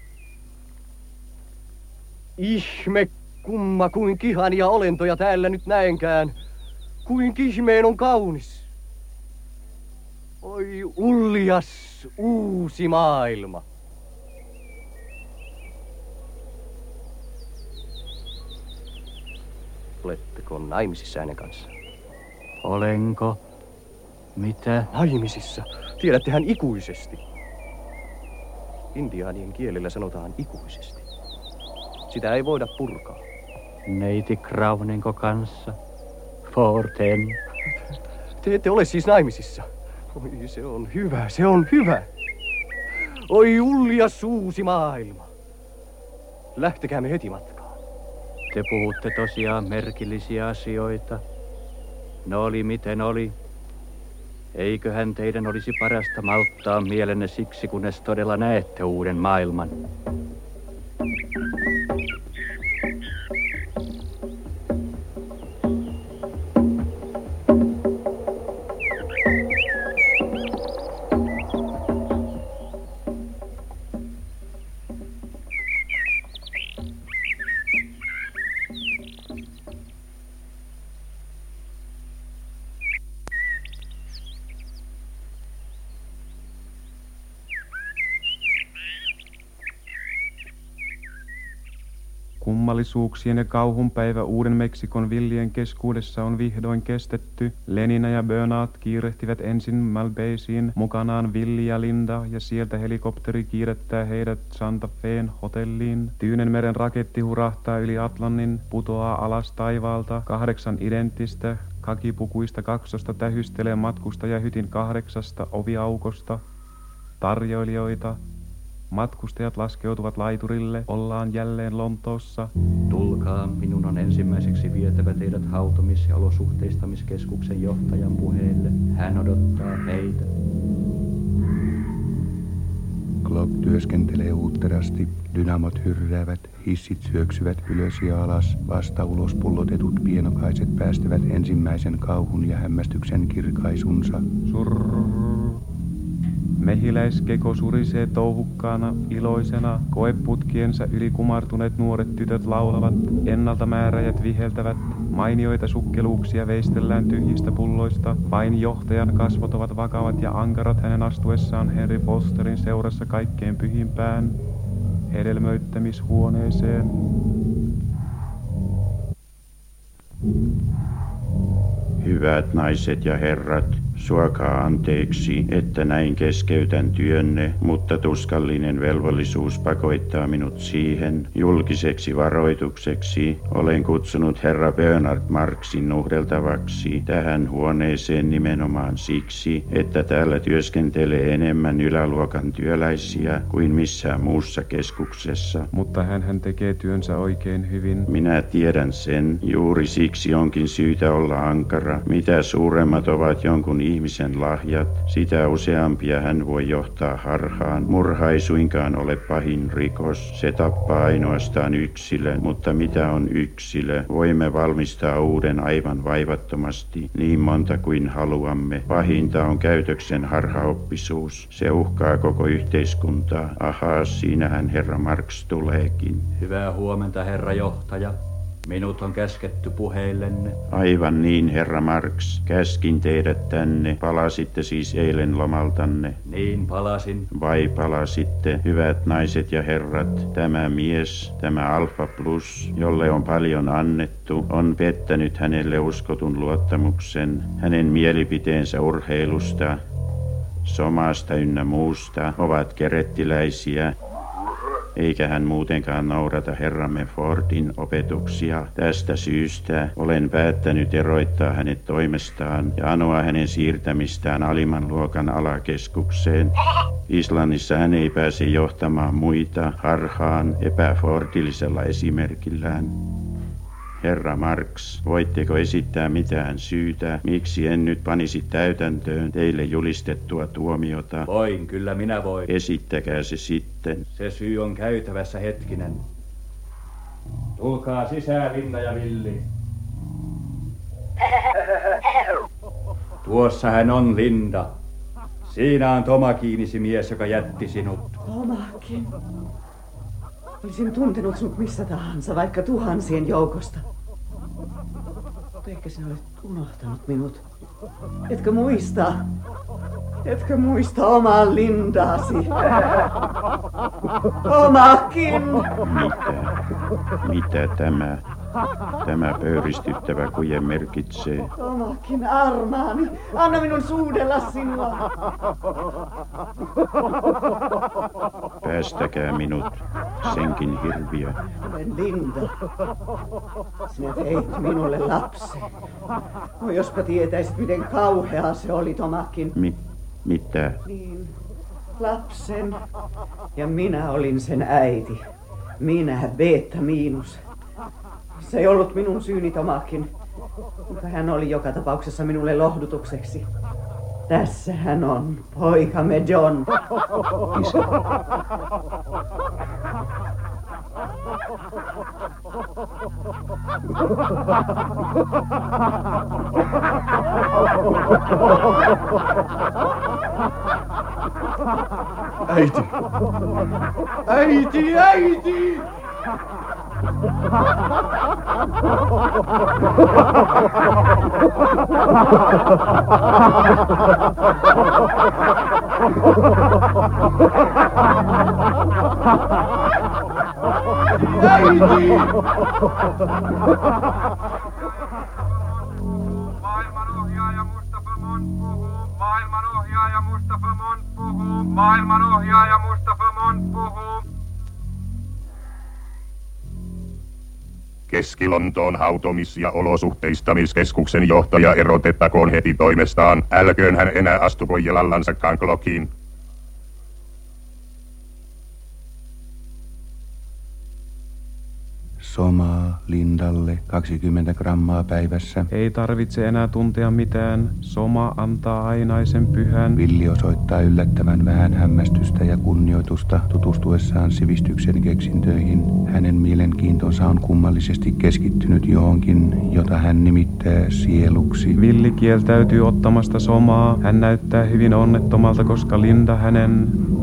Ihme kumma, kuin kihania olentoja täällä nyt näenkään. Kuin ihmeen on kaunis. Oi uljas uusi maailma. Oletteko naimisissa hänen kanssaan? Olenko? Mitä? Naimisissa. Tiedättehän ikuisesti. Intiaanien kielellä sanotaan ikuisesti. Sitä ei voida purkaa. Neiti Krauninko kanssa? Forten. Te ette ole siis naimisissa. Oi, se on hyvä, se on hyvä. Oi uljas uusi maailma. Lähtekäämme heti matkaan. Te puhutte tosiaan merkillisiä asioita. No oli miten oli. Eiköhän teidän olisi parasta malttaa mielenne siksi, kunnes todella näette uuden maailman. Kummallisuuksien ja kauhun päivä Uuden Meksikon villien keskuudessa on vihdoin kestetty. Lenina ja Bernard kiirehtivät ensin Malbaysiin, mukanaan Villi ja Linda, ja sieltä helikopteri kiirettää heidät Santa Feen hotelliin. Tyynenmeren raketti hurahtaa yli Atlantin, putoaa alas taivaalta. 8 identtistä, kakipukuista kaksosta tähystelee matkustajahytin 8 oviaukosta. Tarjoilijoita. Matkustajat laskeutuvat laiturille, ollaan jälleen Lontoossa. Tulkaa, minun on ensimmäiseksi vietävä teidät hautomis- ja olosuhteistamiskeskuksen johtajan puheelle. Hän odottaa meitä. Glock työskentelee uutterasti, dynamot hyrräävät, hissit syöksyvät ylös ja alas, vasta ulos pullotetut pienokaiset päästävät ensimmäisen kauhun ja hämmästyksen kirkaisunsa. Mehiläiskeko surisee touhukkaana, iloisena, koeputkiensa yli kumartuneet nuoret tytöt laulavat, ennalta määräjät viheltävät, mainioita sukkeluuksia veistellään tyhjistä pulloista, vain johtajan kasvot ovat vakavat ja ankarat hänen astuessaan Henry Fosterin seurassa kaikkein pyhimpään hedelmöittämishuoneeseen. Hyvät naiset ja herrat, suokaa anteeksi, että näin keskeytän työnne, mutta tuskallinen velvollisuus pakottaa minut siihen. Julkiseksi varoitukseksi olen kutsunut herra Bernard Marksin nuhdeltavaksi tähän huoneeseen nimenomaan siksi, että täällä työskentelee enemmän yläluokan työläisiä kuin missään muussa keskuksessa. Mutta hän tekee työnsä oikein hyvin. Minä tiedän sen, juuri siksi onkin syytä olla ankara. Mitä suuremmat ovat jonkun ihmisen lahjat, sitä useampia hän voi johtaa harhaan. Murha ei suinkaan ole pahin rikos. Se tappaa ainoastaan yksilön, mutta mitä on yksilö? Voimme valmistaa uuden aivan vaivattomasti, niin monta kuin haluamme. Pahinta on käytöksen harhaoppisuus. Se uhkaa koko yhteiskuntaa. Ahaa, siinähän herra Marx tuleekin. Hyvää huomenta, herra johtaja. Minut on käsketty puheillenne. Aivan niin, herra Marx. Käskin teidät tänne. Palasitte siis eilen lomaltanne. Niin, palasin. Vai palasitte, hyvät naiset ja herrat. Tämä mies, tämä Alfa Plus, jolle on paljon annettu, on pettänyt hänelle uskotun luottamuksen. Hänen mielipiteensä urheilusta, somasta ynnä muusta ovat kerettiläisiä. Eikä hän muutenkaan noudata herramme Fordin opetuksia. Tästä syystä olen päättänyt eroittaa hänet toimestaan ja anoa hänen siirtämistään alimman luokan alakeskukseen. Islannissa hän ei pääse johtamaan muita harhaan epäfordillisella esimerkillään. Herra Marx, voitteko esittää mitään syytä, miksi en nyt panisi täytäntöön teille julistettua tuomiota? Voin, kyllä minä voin. Esittäkää se sitten. Se syy on käytävässä, hetkinen. Tulkaa sisään, Linda ja Villi. Tuossa hän on, Linda. Siinä on Tomakinisi mies, joka jätti sinut. Tomakin. Olisin tuntenut sinut missä tahansa, vaikka tuhansien joukosta. Mutta ehkä sinä olet unohtanut minut. Etkö muista? Etkö muista omaa Lindaasi? Tomakin! Mitä tämä pöyristyttävä kuje merkitsee? Tomakin armaani, anna minun suudella sinua. Päästäkää minut, senkin hirviö. Olen Linda. Sinä teit minulle lapsen. No jospa tietäisit, miten kauheaa se oli, Tomakin. Mitä? Niin, lapsen. Ja minä olin sen äiti. Minä, beta miinus. Se ei ollut minun syyni, Tomakin, mutta hän oli joka tapauksessa minulle lohdutukseksi. Tässä hän on, poikamme John. Isä. Äiti! Äiti! Äiti! Maailmanohjaaja Mustafa Mont puhuu. Maailmanohjaaja Mustafa Mont puhuu. Maailmanohjaaja Mustafa Mont puhuu. Keski-Lontoon hautomis- ja olosuhteistamiskeskuksen johtaja erotettakoon heti toimestaan. Älköön hän enää astuko jalallansakaan klokiin. Somaa Lindalle 20 grammaa päivässä. Ei tarvitse enää tuntea mitään. Soma antaa ainaisen pyhän. Villi osoittaa yllättävän vähän hämmästystä ja kunnioitusta tutustuessaan sivistyksen keksintöihin. Hänen mielenkiintonsa on kummallisesti keskittynyt johonkin, jota hän nimittää sieluksi. Villi kieltäytyy ottamasta somaa. Hän näyttää hyvin onnettomalta, koska Linda hänen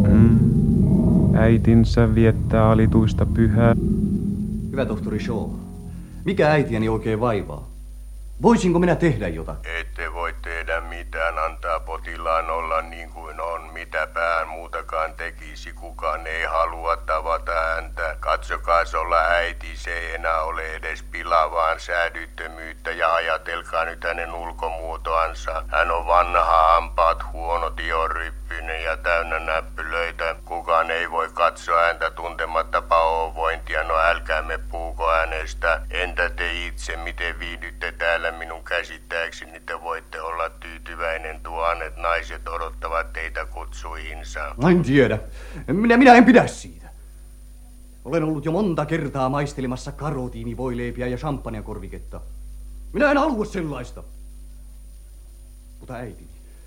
äitinsä viettää alituista pyhää. Hyvä tohtori Shaw, mikä äitiäni oikein vaivaa? Voisinko minä tehdä jotakin? Ette voi tehdä mitään, antaa potilaan olla niin kuin on. Mitä pään muutakaan tekisi, kukaan ei halua tavata häntä. Katsokaas olla äiti, se ei enää ole edes pilavaan säädyttömyyttä ja ajatelkaa nyt hänen ulkomuotoansa. Hän on vanha, hampaat huonot, ioryppyinen ja täynnä näppylöitä. Kukaan ei voi katsoa häntä tuntematta pahoinvointia, no älkäämme puuko hänestä. Entä te itse, miten viihdytte täällä minun käsittääkseni? Te voitte olla tyytyväinen, tuhannet naiset odottavat teitä kutsuihinsa. En tiedä. Minä en pidä siitä. Olen ollut jo monta kertaa maistelemassa karotiinivoileipiä ja champagnekorviketta. Minä en halua sellaista. Mutta äitini,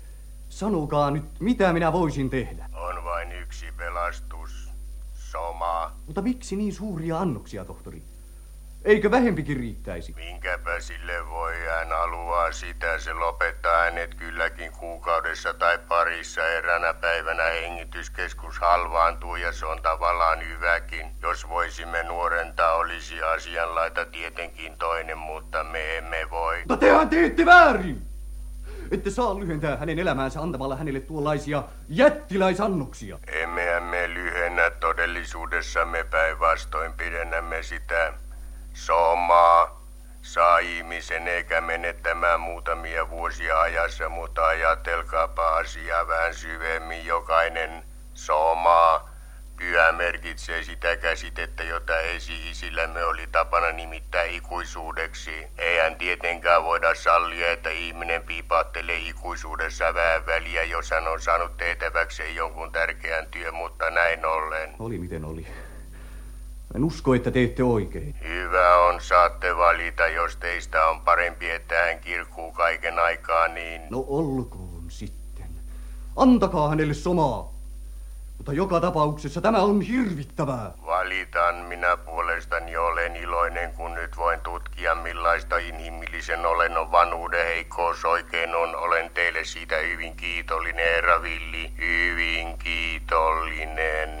Sanokaa nyt, mitä minä voisin tehdä. On vain yksi pelastus. Soma. Mutta miksi niin suuria annoksia, tohtori? Eikö vähempikin riittäisi? Minkäpä sille voi, hän haluaa sitä. Se lopettaa hänet kylläkin kuukaudessa tai parissa. Eräänä päivänä hengityskeskus halvaantuu ja se on tavallaan hyväkin. Jos voisimme nuorentaa, olisi asianlaita tietenkin toinen, mutta me emme voi. Mutta tehän teette väärin! Ette saa lyhentää hänen elämäänsä antamalla hänelle tuollaisia jättiläisannoksia. Emmehän me lyhennä, todellisuudessa me päinvastoin pidennämme sitä. Soma saa ihmisen eikä menettämään muutamia vuosia ajassa, mutta ajatelkaapa asiaa vähän syvemmin. Jokainen soma pyhä merkitsee sitä käsitettä, jota esi-isillämme oli tapana nimittää ikuisuudeksi. Eihän tietenkään voida sallia, että ihminen piipattelee ikuisuudessa vähän väliä, jos hän on saanut tehtäväkseen jonkun tärkeän työn, mutta näin ollen. Oli miten oli. En usko, että teette oikein. Hyvä on, saatte valita, jos teistä on parempi, että hän kirkkuu kaiken aikaa, niin... No olkoon sitten. Antakaa hänelle somaa. Mutta joka tapauksessa tämä on hirvittävää. Valitan, minä puolestani olen iloinen, kun nyt voin tutkia, millaista inhimillisen olennon vanhuuden heikkous oikein on. Olen teille siitä hyvin kiitollinen, herra Villi. Hyvin kiitollinen.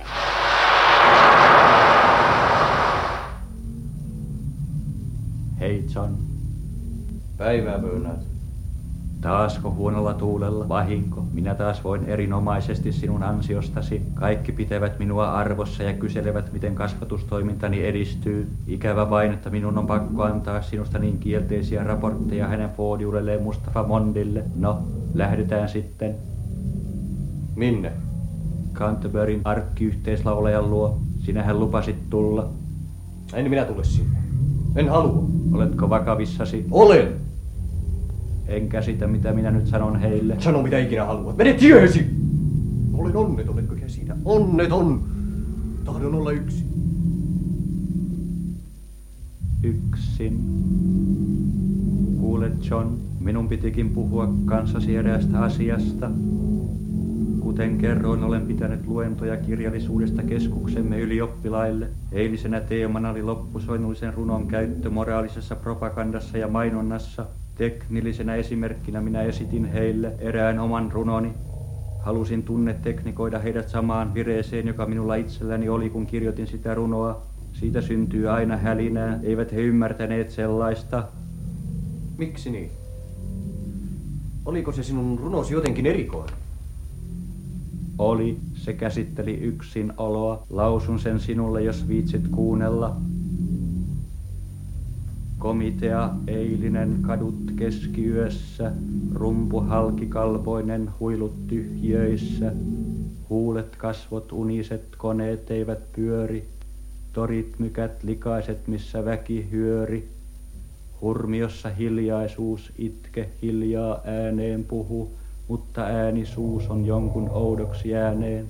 Hei John. Päivää, Bernard. Taasko huonolla tuulella? Vahinko? Minä taas voin erinomaisesti sinun ansiostasi. Kaikki pitävät minua arvossa ja kyselevät, miten kasvatustoimintani edistyy. Ikävä vain, että minun on pakko antaa sinusta niin kielteisiä raportteja hänen Fordiulelleen Mustafa Mondille. No, lähdetään sitten. Minne? Canterburyn arkkiyhteislaulajan luo. Sinähän lupasit tulla. En minä tule sinne. En halua. Oletko vakavissasi? Olen! En käsitä, mitä minä nyt sanon heille. Sano, mitä ikinä haluat. Mene tiesi! Olen onneton, etkö käsitä? Onneton! Tahdon olla yksin. Yksin. Kuulet, John, minun pitikin puhua kanssasi eräästä asiasta. Kuten kerroin, olen pitänyt luentoja kirjallisuudesta keskuksemme ylioppilaille. Eilisenä teemana oli loppusoinnullisen runon käyttö moraalisessa propagandassa ja mainonnassa. Teknillisenä esimerkkinä minä esitin heille erään oman runoni. Halusin tunneteknikoida heidät samaan vireeseen, joka minulla itselläni oli, kun kirjoitin sitä runoa. Siitä syntyy aina hälinää. Eivät he ymmärtäneet sellaista. Miksi niin? Oliko se sinun runosi jotenkin erikoinen? Oli. Se käsitteli yksinoloa. Lausun sen sinulle, jos viitsit kuunnella. Komitea eilinen kadut keskiyössä, rumpu halkikalpoinen huilut tyhjöissä. Huulet, kasvot, uniset, koneet eivät pyöri. Torit, mykät, likaiset, missä väki hyöri. Hurmiossa hiljaisuus, itke, hiljaa ääneen puhu, mutta äänisuus on jonkun oudoksi jääneen.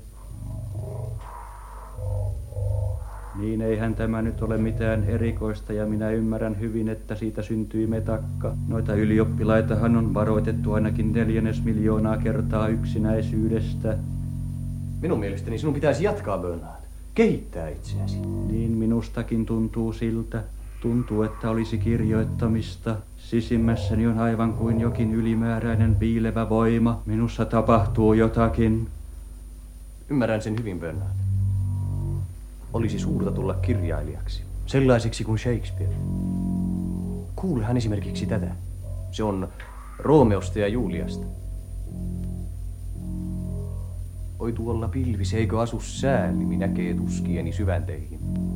Niin eihän tämä nyt ole mitään erikoista ja minä ymmärrän hyvin, että siitä syntyi metakka. Noita ylioppilaitahan on varoitettu ainakin 4 miljoonaa kertaa yksinäisyydestä. Minun mielestäni sinun pitäisi jatkaa, Bernard. Kehittää itseäsi. Niin minustakin tuntuu siltä. Tuntuu, että olisi kirjoittamista. Sisimmässäni on aivan kuin jokin ylimääräinen piilevä voima. Minussa tapahtuu jotakin. Ymmärrän sen hyvin, Bernard. Olisi suurta tulla kirjailijaksi. Sellaiseksi kuin Shakespeare. Kuulehan esimerkiksi tätä. Se on Roomeosta ja Juliasta. Oi tuolla pilvis, eikö asu säälimi näkee tuskieni syvänteihin.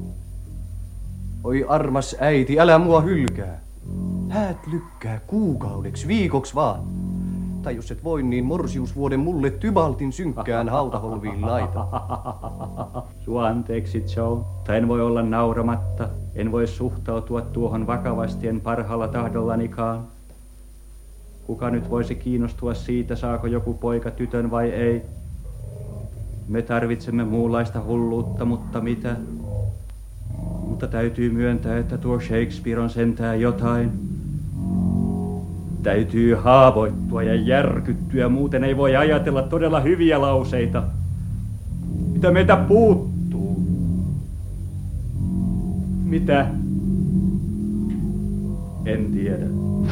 Oi armas äiti, älä mua hylkää. Häät lykkää kuukaudeksi, viikoksi vaan. Tai jos et voi, niin morsiusvuoden mulle Tybaltin synkkään hautaholviin laita. Sua anteeksi, Joe. En voi olla nauramatta. En voi suhtautua tuohon vakavasti, en parhaalla tahdollanikaan. Kuka nyt voisi kiinnostua siitä, saako joku poika tytön vai ei? Me tarvitsemme muunlaista hulluutta, mutta mitä? Mutta täytyy myöntää, että tuo Shakespeare on sentään jotain. Täytyy haavoittua ja järkyttyä, muuten ei voi ajatella todella hyviä lauseita. Mitä meitä puuttuu? Mitä? En tiedä.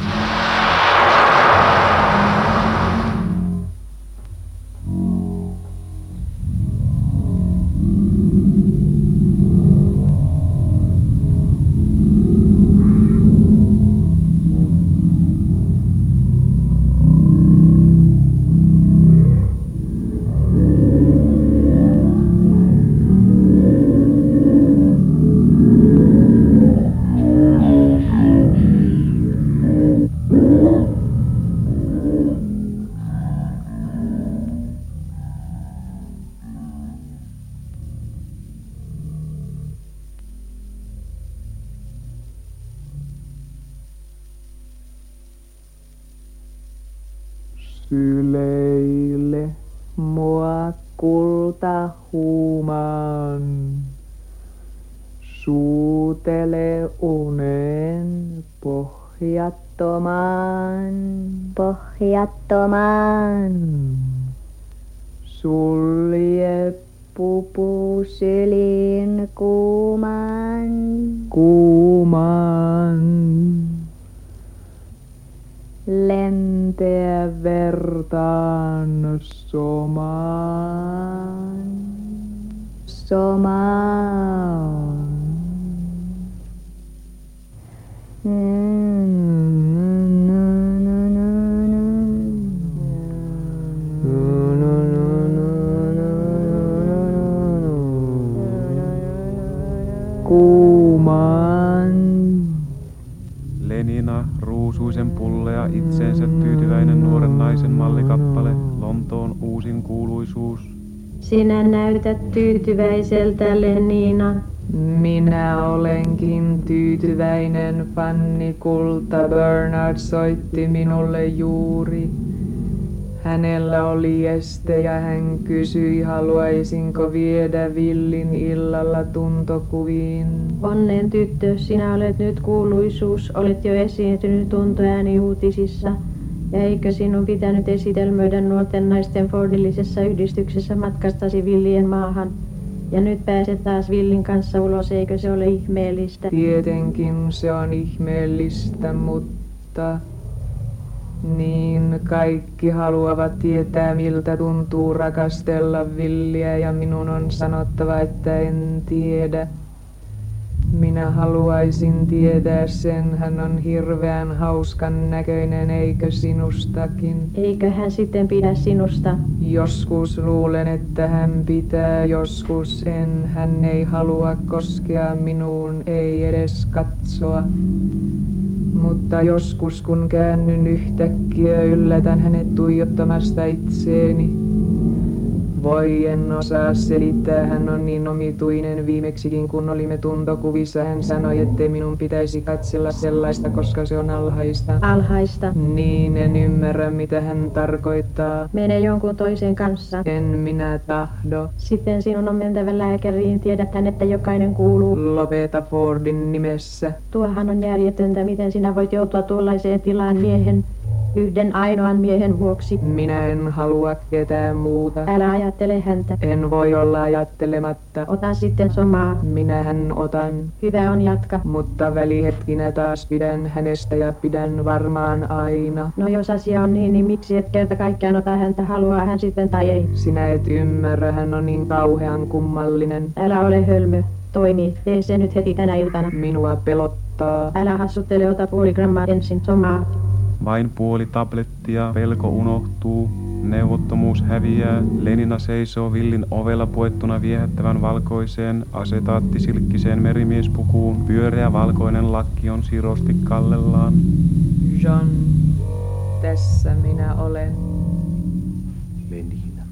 Syleile mua kulta huumaan. Suutele unen pohjattomaan. Sulje pupu sylin kuumaan. Lenteä vertaan somaan. Kuumaan. Lenina, ruusuisen pullea, itseensä tyytyväinen nuoren naisen mallikappale, Lontoon uusin kuuluisuus. Sinä näytät tyytyväiseltä, Lenina. Minä olenkin tyytyväinen, Fanny Kulta. Bernard soitti minulle juuri. Hänellä oli este ja hän kysyi, haluaisinko viedä Willin illalla tuntokuviin. Onnen tyttö, sinä olet nyt kuuluisuus, olet jo esiintynyt tuntoääniuutisissa. Ja eikö sinun pitänyt esitelmöidä nuorten naisten fordillisessa yhdistyksessä matkastasi Willien maahan? Ja nyt pääset taas Willin kanssa ulos, eikö se ole ihmeellistä? Tietenkin se on ihmeellistä, mutta... Niin, kaikki haluavat tietää, miltä tuntuu rakastella Williä, ja minun on sanottava, että en tiedä. Minä haluaisin tietää sen, hän on hirveän hauskan näköinen, eikö sinustakin? Eikö hän sitten pidä sinusta? Joskus luulen, että hän pitää, joskus en. Hän ei halua koskea minuun, ei edes katsoa. Mutta joskus kun käännyn yhtäkkiä, yllätän hänet tuijottamasta itseeni. Voi, en osaa selittää, hän on niin omituinen. Viimeksikin kun olimme tuntokuvissa, hän sanoi, ettei minun pitäisi katsella sellaista, koska se on alhaista. Alhaista? Niin, en ymmärrä mitä hän tarkoittaa. Mene jonkun toisen kanssa. En minä tahdo. Sitten sinun on mentävä lääkäriin, tiedäthän, että jokainen kuuluu. Lopeta Fordin nimessä. Tuohan on järjetöntä, miten sinä voit joutua tuollaiseen tilaan miehen. Yhden ainoan miehen vuoksi. Minä en halua ketään muuta. Älä ajattele häntä. En voi olla ajattelematta. Ota sitten somaa. Minähän otan. Hyvä on, jatka. Mutta välihetkinä taas pidän hänestä ja pidän varmaan aina. No jos asia on niin miksi et kerta kaikkiaan ota häntä, haluaa hän sitten tai ei? Sinä et ymmärrä, hän on niin kauhean kummallinen. Älä ole hölmö. Toimi, tee se nyt heti tänä iltana. Minua pelottaa. Älä hassuttele, ota puoli grammaa ensin somaa. Vain puoli tablettia, pelko unohtuu, neuvottomuus häviää, Lenina seisoo Willin ovella puettuna viehättävän valkoiseen, asetaattisilkkiseen merimiespukuun, pyöreä valkoinen lakki on sirosti kallellaan. John, tässä minä olen. Lenina.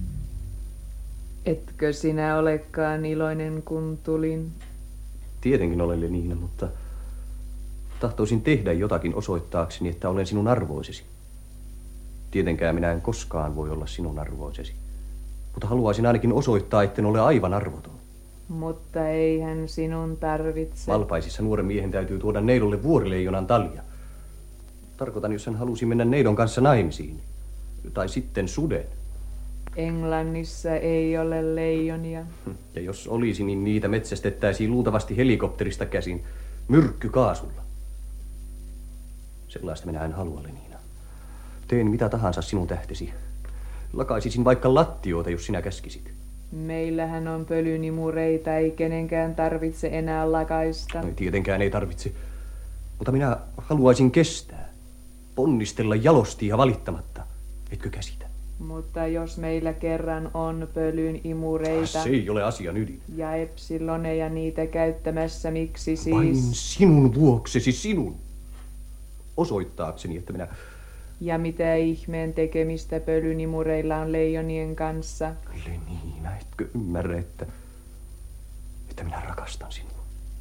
Etkö sinä olekaan iloinen, kun tulin? Tietenkin olen, Lenina, mutta... tahtoisin tehdä jotakin osoittaakseni, että olen sinun arvoisesi. Tietenkään minä en koskaan voi olla sinun arvoisesi. Mutta haluaisin ainakin osoittaa, etten ole aivan arvoton. Mutta eihän sinun tarvitse. Valpaisissa nuoren miehen täytyy tuoda neidolle vuorileijonan talja. Tarkoitan, jos hän halusi mennä neidon kanssa naimisiin. Tai sitten suden. Englannissa ei ole leijonia. Ja jos olisi, niin niitä metsästettäisiin luultavasti helikopterista käsin myrkkykaasulla. Sellaista minä en halua, Lenina. Teen mitä tahansa sinun tähtesi. Lakaisisin vaikka lattioita, jos sinä käskisit. Meillähän on pölynimureita, ei kenenkään tarvitse enää lakaista. No, tietenkään ei tarvitse. Mutta minä haluaisin kestää. Ponnistella jalosti ja valittamatta. Etkö käsitä? Mutta jos meillä kerran on pölynimureita... Se ei ole asian ydin. Ja epsiloneja niitä käyttämässä, miksi siis... Vain sinun vuoksesi, sinun. Osoittaakseni, että minä... Ja mitä ihmeen tekemistä pölynimureilla on leijonien kanssa? Lenina, etkö ymmärrä, että minä rakastan sinua?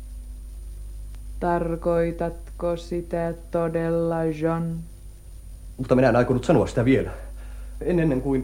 Tarkoitatko sitä todella, John? Mutta minä en aikonut sanoa sitä vielä. Ennen kuin...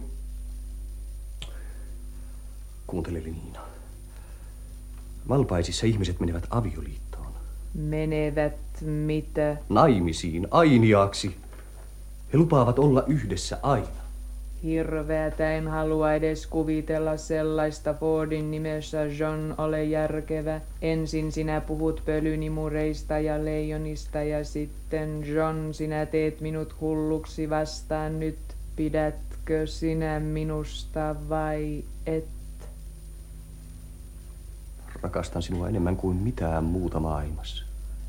Kuuntele, Lenina. Malpaisissa ihmiset menevät avioliittoon. Menevät mitä? Naimisiin, ainiaaksi. He lupaavat olla yhdessä aina. Hirveätä, en halua edes kuvitella sellaista. Fordin nimessä, John, ole järkevä. Ensin sinä puhut pölynimureista ja leijonista ja sitten, John, sinä teet minut hulluksi vastaan nyt. Pidätkö sinä minusta vai et? Rakastan sinua enemmän kuin mitään muuta maailmassa.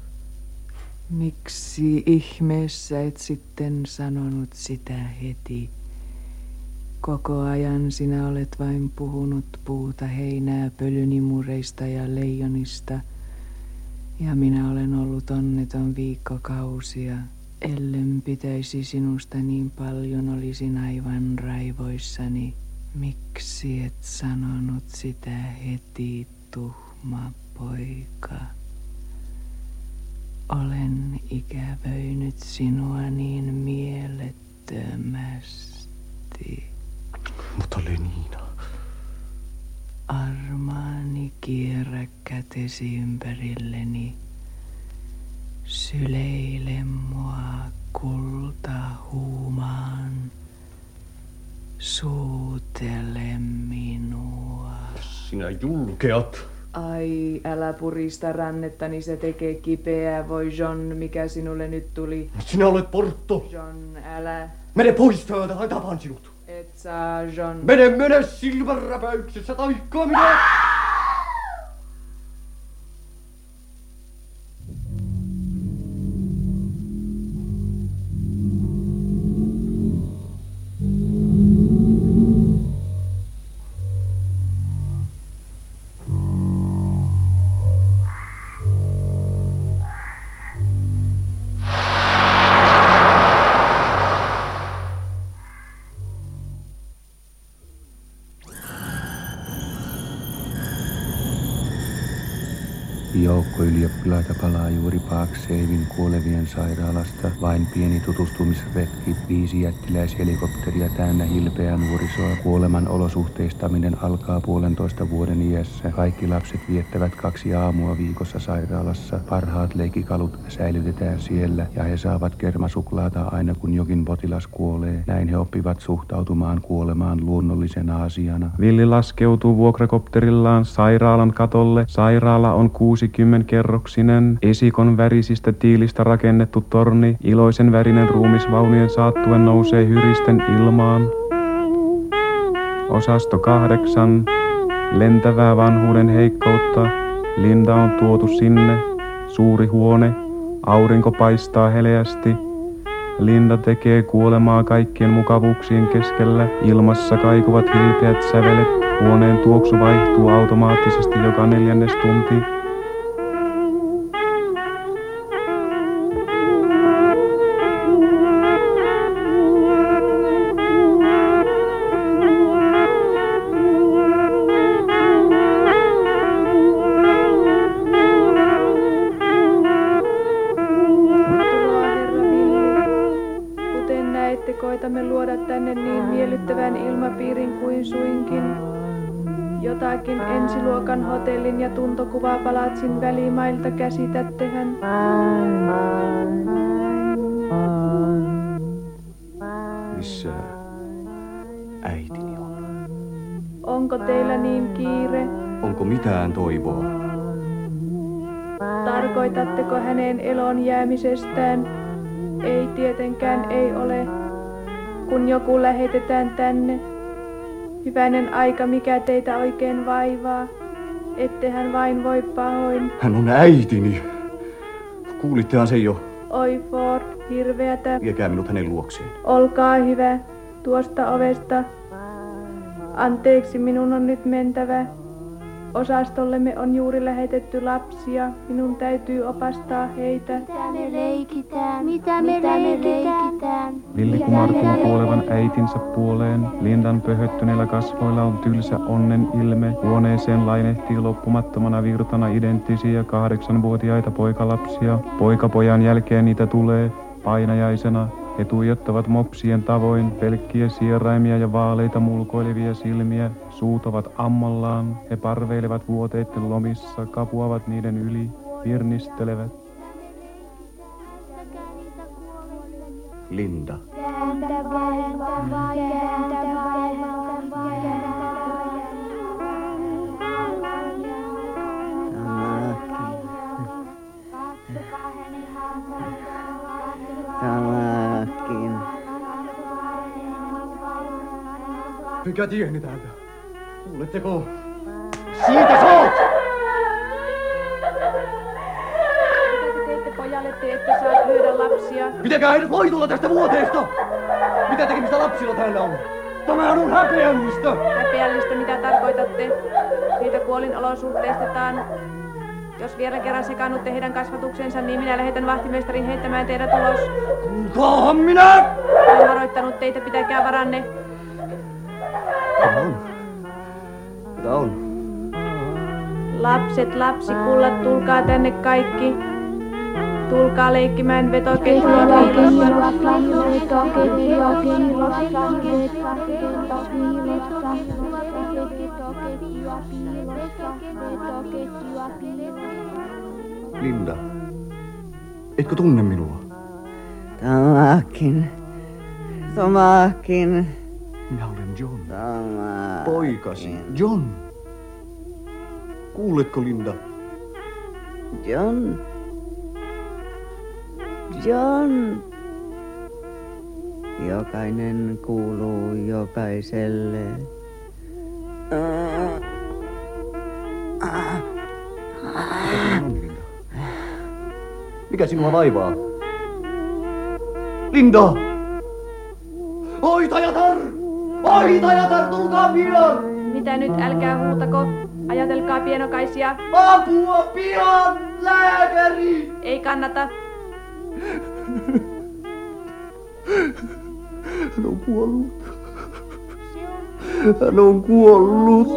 Miksi ihmeessä et sitten sanonut sitä heti? Koko ajan sinä olet vain puhunut puuta heinää pölynimureista ja leijonista. Ja minä olen ollut onneton viikkokausia. Ellen pitäisi sinusta niin paljon, olisin aivan raivoissani. Miksi et sanonut sitä heti, tuhma poika? Olen ikävöinyt sinua niin mielettömästi. Mutta Lenina... Armaani, kierrä kätesi ympärilleni. Syleile mua kultahuumaan. Suutele minua. Sinä julkeat. Ai, älä purista rannettani, se tekee kipeää. Voi John, mikä sinulle nyt tuli? Sinä olet Porto. John, älä. Mene pois täältä, tai tapaan sinut. Et saa, John. Mene silmänräpäyksessä, taikka minä... Joukko ylioppilaita palaa juuri Parkseivin kuolevien sairaalasta. Vain pieni tutustumisretki, 5 jättiläishelikopteria täynnä hilpeää nuorisoa. Kuoleman olosuhteistaminen alkaa 1,5 vuoden iässä. Kaikki lapset viettävät 2 aamua viikossa sairaalassa. Parhaat leikkikalut säilytetään siellä ja he saavat kermasuklaata aina kun jokin potilas kuolee. Näin he oppivat suhtautumaan kuolemaan luonnollisena asiana. Villi laskeutuu vuokrakopterillaan sairaalan katolle. Sairaala on 60-kerroksinen, esikon värisistä tiilistä rakennettu torni. Iloisen värinen ruumisvaunujen saattuen nousee hyristen ilmaan. Osasto 8. Lentävää vanhuuden heikkoutta. Linda on tuotu sinne. Suuri huone. Aurinko paistaa heleästi. Linda tekee kuolemaa kaikkien mukavuuksien keskellä. Ilmassa kaikuvat hilpeät sävelet. Huoneen tuoksu vaihtuu automaattisesti joka 4. tunti. Koitamme luoda tänne niin miellyttävän ilmapiirin kuin suinkin. Jotakin ensiluokan hotellin ja tuntokuvapalatsin välimailta käsitättehän. Missä äitini on? Onko teillä niin kiire? Onko mitään toivoa? Tarkoitatteko hänen elon jäämisestään? Ei tietenkään ei ole, kun joku lähetetään tänne. Hyvänen aika, mikä teitä oikein vaivaa. Ettehän vain voi pahoin. Hän on äitini. Kuulittehan sen jo. Oi Ford, hirveätä. Viekää minut hänen luokseen. Olkaa hyvä, tuosta ovesta. Anteeksi, minun on nyt mentävä. Osastollemme on juuri lähetetty lapsia. Minun täytyy opastaa heitä. Mitä me leikitään? Mitä me leikitään? Villi kumartuu kuolevan äitinsä puoleen. Lindan pöhöttyneillä kasvoilla on tylsä onnen ilme. Huoneeseen lainehtii loppumattomana virtana identtisiä 8-vuotiaita poikalapsia. Poikapojan jälkeen niitä tulee painajaisena. He tuijottavat mopsien tavoin, pelkkiä sieraimia ja vaaleita mulkoilevia silmiä. Suut ovat ammollaan, he parveilevat vuoteitten lomissa, kapuavat niiden yli, virnistelevät. Linda. Mikä tieni täältä? Kuuletteko? Siitä saat! Mitä te teitte pojalle, te ette saa lyödä lapsia? Pitäkää heidät loitolla tästä vuoteesta! Mitä tekemistä lapsilla täällä on? Tämähän on häpeällistä! Häpeällistä, mitä tarkoitatte? Heitä kuolinolosuhteistetaan. Jos vielä kerran sekaannutte heidän kasvatuksensa, niin minä lähetän vahtimestarin heittämään teidät ulos. Kuulkaahan minä! Olen varoittanut teitä, pitäkää varanne. Mitä on? Lapset, lapsikullat, tulkaa tänne kaikki. Tulkaa leikkimään vetoketjua Linda, etkö tunne minua? Tomakin. Minä olen John. Poikasi, John. Kuuletko, Linda? John. Jokainen kuuluu jokaiselle. Mikä sinua vaivaa? Linda! Hoitajatar! Hoitajatar, tulkaa pian! Mitä nyt, älkää huutako. Ajatelkaa pienokaisia. Apua pian! Lääkäri! Ei kannata. Hän on kuollut. Hän on kuollut.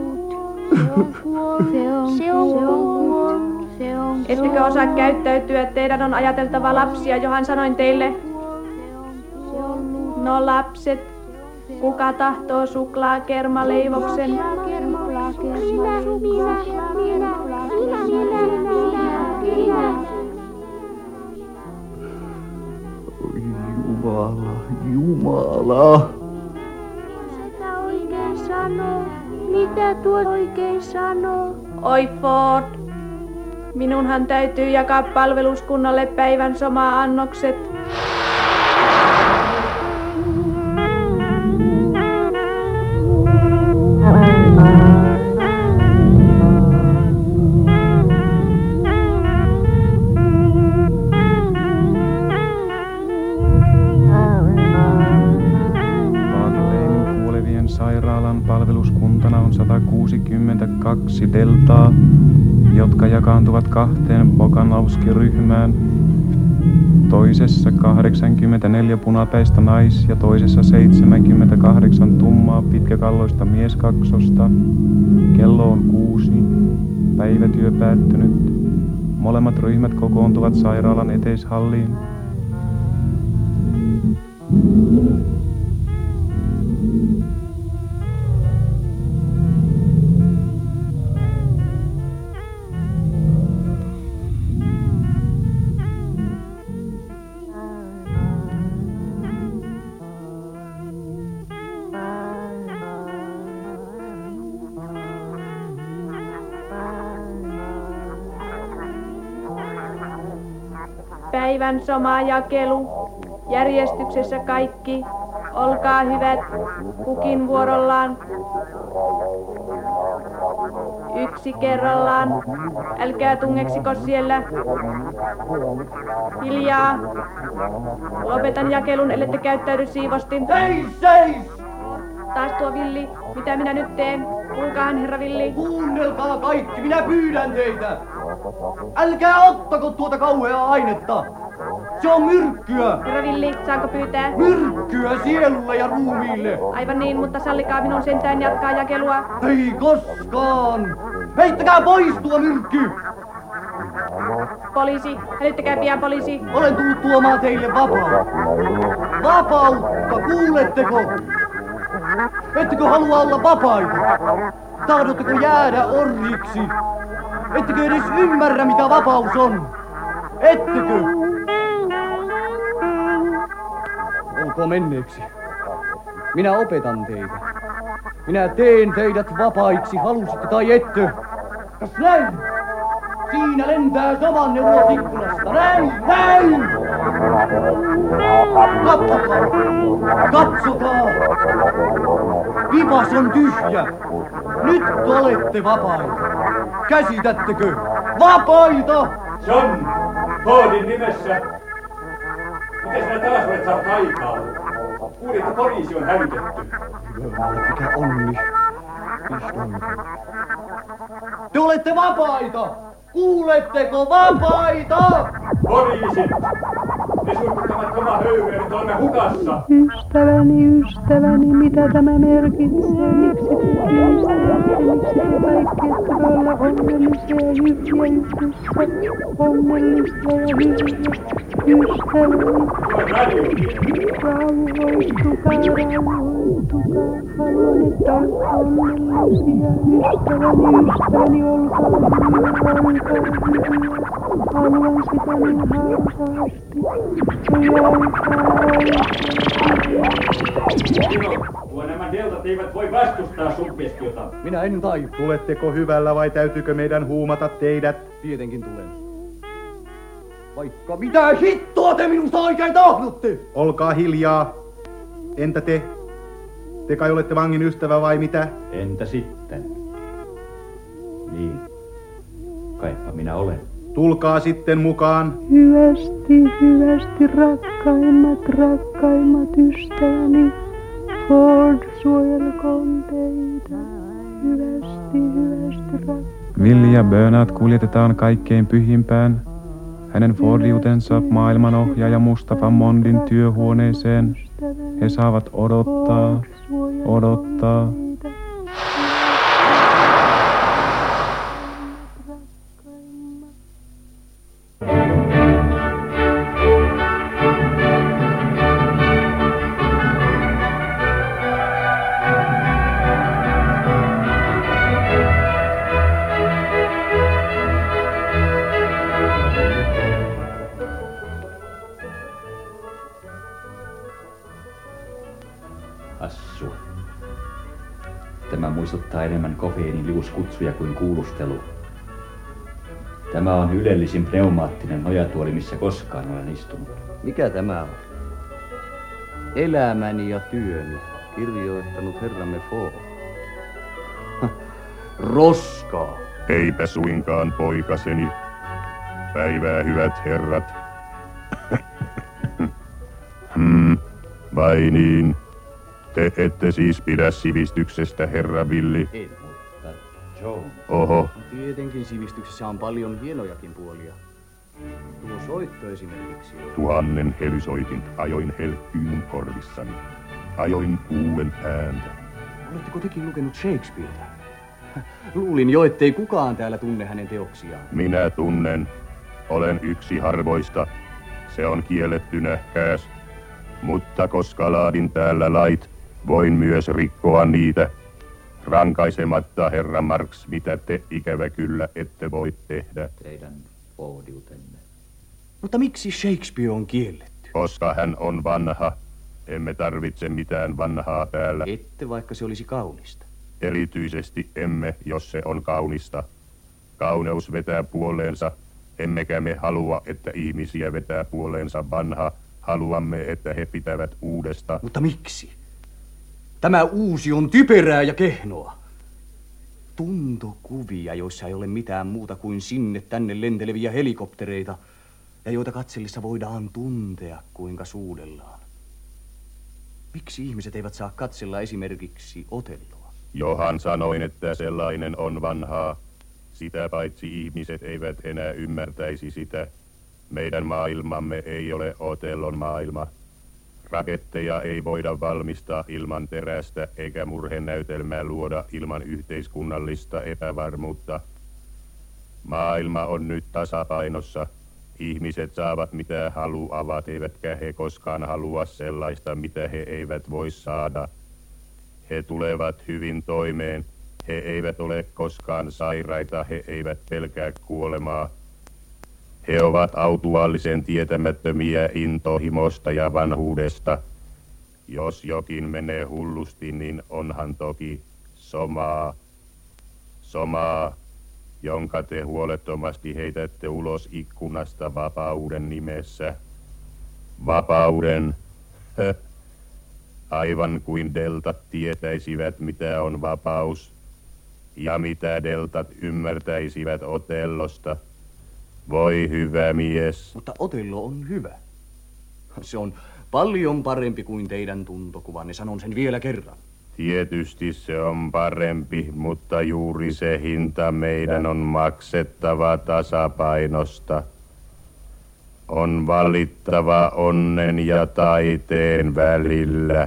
Se on kuollut. Ettekö osaa käyttäytyä? Teidän on ajateltava lapsia, johan sanoin teille. No lapset, kuka tahtoo suklaakermaleivoksen? Jumala. Mitä oikein sanoo? Mitä tuo oikein sanoo? Oi Ford, minunhan täytyy jakaa palveluskunnalle päivän soma-annokset. Sairaalan palveluskuntana on 162 deltaa, jotka jakaantuvat 2 Bokanowski-ryhmään. Toisessa 84 punapäistä nais- ja toisessa 78 tummaa pitkäkalloista mieskaksosta. Kello on 6. Päivätyö päättynyt. Molemmat ryhmät kokoontuvat sairaalan eteishalliin. Päivän somajakelu. Järjestyksessä kaikki. Olkaa hyvät. Kukin vuorollaan. Yksi kerrallaan. Älkää tungeksiko siellä. Hiljaa. Lopetan jakelun, ellette käyttäydy siivosti. Seis! Taas tuo Villi. Mitä minä nyt teen? Kuulkaahan, herra Villi. Kuunnelkaa kaikki, minä pyydän teitä. Älkää ottako tuota kauheaa ainetta. Se on myrkkyä. Herra Villi, saanko pyytää? Myrkkyä sielulle ja ruumiille. Aivan niin, mutta sallikaa minun sentään jatkaa jakelua. Ei koskaan. Heittäkää pois tuo myrkky. Poliisi, hälyttäkää pian poliisi. Olen tullut tuomaan teille vapautta. Vapautta, kuuletteko? Ettekö halua olla vapaita? Tahdotteko jäädä orjiksi? Ettekö edes ymmärrä, mitä vapaus on? Ettekö? Olkoon menneeksi. Minä opetan teitä. Minä teen teidät vapaiksi, halusitte tai ette. Kas näin! Siinä lentää samanne ulos ikkunasta. Näin! Näin! Katsokaa! Katsokaa! Vipas on tyhjä. Nyt olette vapaita. Käsitättekö? Vapaita! John, Fordin nimessä. Miten sinä taas olet saanut aikaa? Kuulin, että poliisi on hälytetty. Mikä onni. Te olette vapaita! Kuuletteko vapaita? Poliisit! Ne suihkuttavat omaa höyryä, nyt olemme hukassa. Ystäväni, mitä tämä merkitsee? Miksi te kiistätte? Miksi te kaikki ette voi olla onnellisia ja hyviä yhdessä? Onnellisia ja hyviä. Ystäväni. Rauhoittukaa. Haluan, että olette onnellisia. Ystäväni, olkaa hyviä. Haluan sitä niin hartaasti. Tuo nämä deltat eivät voi vastustaa suggestiota. Minä en taivu. Tuletteko hyvällä vai täytyykö meidän huumata teidät? Tietenkin tulen. Vaikka mitä hittoa te minusta oikein tahdotte? Olkaa hiljaa. Entä te? Te kai olette vangin ystävä vai mitä? Entä sitten? Niin. Kaipa minä olen. Tulkaa sitten mukaan. Hyvästi, rakkaimmat ystäväni. Ford, suojelkoon teitä. Hyvästi, rakkaimmat. Villi ja Bernard kuljetetaan kaikkein pyhimpään, hänen Fordiutensa maailmanohjaaja Mustafa Mondin työhuoneeseen. He saavat odottaa. Hassua. Tämä muistuttaa enemmän kofeiiniliuskutsuja kuin kuulustelu. Tämä on ylellisin pneumaattinen nojatuoli, missä koskaan olen istunut. Mikä tämä on? Elämäni ja työni, kirjoittanut herramme Ford. Roskaa. Eipä suinkaan, poikaseni. Päivää, hyvät herrat. Vai niin? Te ette siis pidä sivistyksestä, herra Villi? En, mutta Joe. Oho. Tietenkin sivistyksessä on paljon hienojakin puolia. Tuo soitto esimerkiksi. 1000 helysoitin ajoin helkkyyn korvissani. Ajoin kuulen ääntä. Oletteko tekin lukenut Shakespearea? Luulin jo, ettei kukaan täällä tunne hänen teoksiaan. Minä tunnen. Olen yksi harvoista. Se on kielletty, nähkääs. Mutta koska laadin täällä lait, voin myös rikkoa niitä. Rankaisematta, herra Marx, mitä te ikävä kyllä ette voi tehdä. Teidän Fordiutenne. Mutta miksi Shakespeare on kielletty? Koska hän on vanha. Emme tarvitse mitään vanhaa täällä. Ette, vaikka se olisi kaunista. Erityisesti emme, jos se on kaunista. Kauneus vetää puoleensa, Emmekä me halua, että ihmisiä vetää puoleensa vanha. Haluamme, että he pitävät uudesta. Mutta miksi? Tämä uusi on typerää ja kehnoa. Tuntokuvia, joissa ei ole mitään muuta kuin sinne tänne lenteleviä helikoptereita, ja joita katsellessa voidaan tuntea, kuinka suudellaan. Miksi ihmiset eivät saa katsella esimerkiksi Otelloa? Johan sanoin, että sellainen on vanhaa. Sitä paitsi ihmiset eivät enää ymmärtäisi sitä. Meidän maailmamme ei ole Otellon maailma. Raketteja ei voida valmistaa ilman terästä eikä murhenäytelmää luoda ilman yhteiskunnallista epävarmuutta. Maailma on nyt tasapainossa. Ihmiset saavat mitä haluavat, eivätkä he koskaan halua sellaista, mitä he eivät voi saada. He tulevat hyvin toimeen. He eivät ole koskaan sairaita, he eivät pelkää kuolemaa. He ovat autuaallisen tietämättömiä intohimosta ja vanhuudesta. Jos jokin menee hullusti, niin onhan toki Somaa, jonka te huolettomasti heitätte ulos ikkunasta vapauden nimessä. Vapauden, aivan kuin deltat tietäisivät, mitä on vapaus, ja mitä deltat ymmärtäisivät Otellosta. Voi hyvä mies. Mutta Otello on hyvä. Se on paljon parempi kuin teidän tuntokuvanne, sanon sen vielä kerran. Tietysti se on parempi, mutta juuri se hinta meidän on maksettava tasapainosta. On valittava onnen ja taiteen välillä.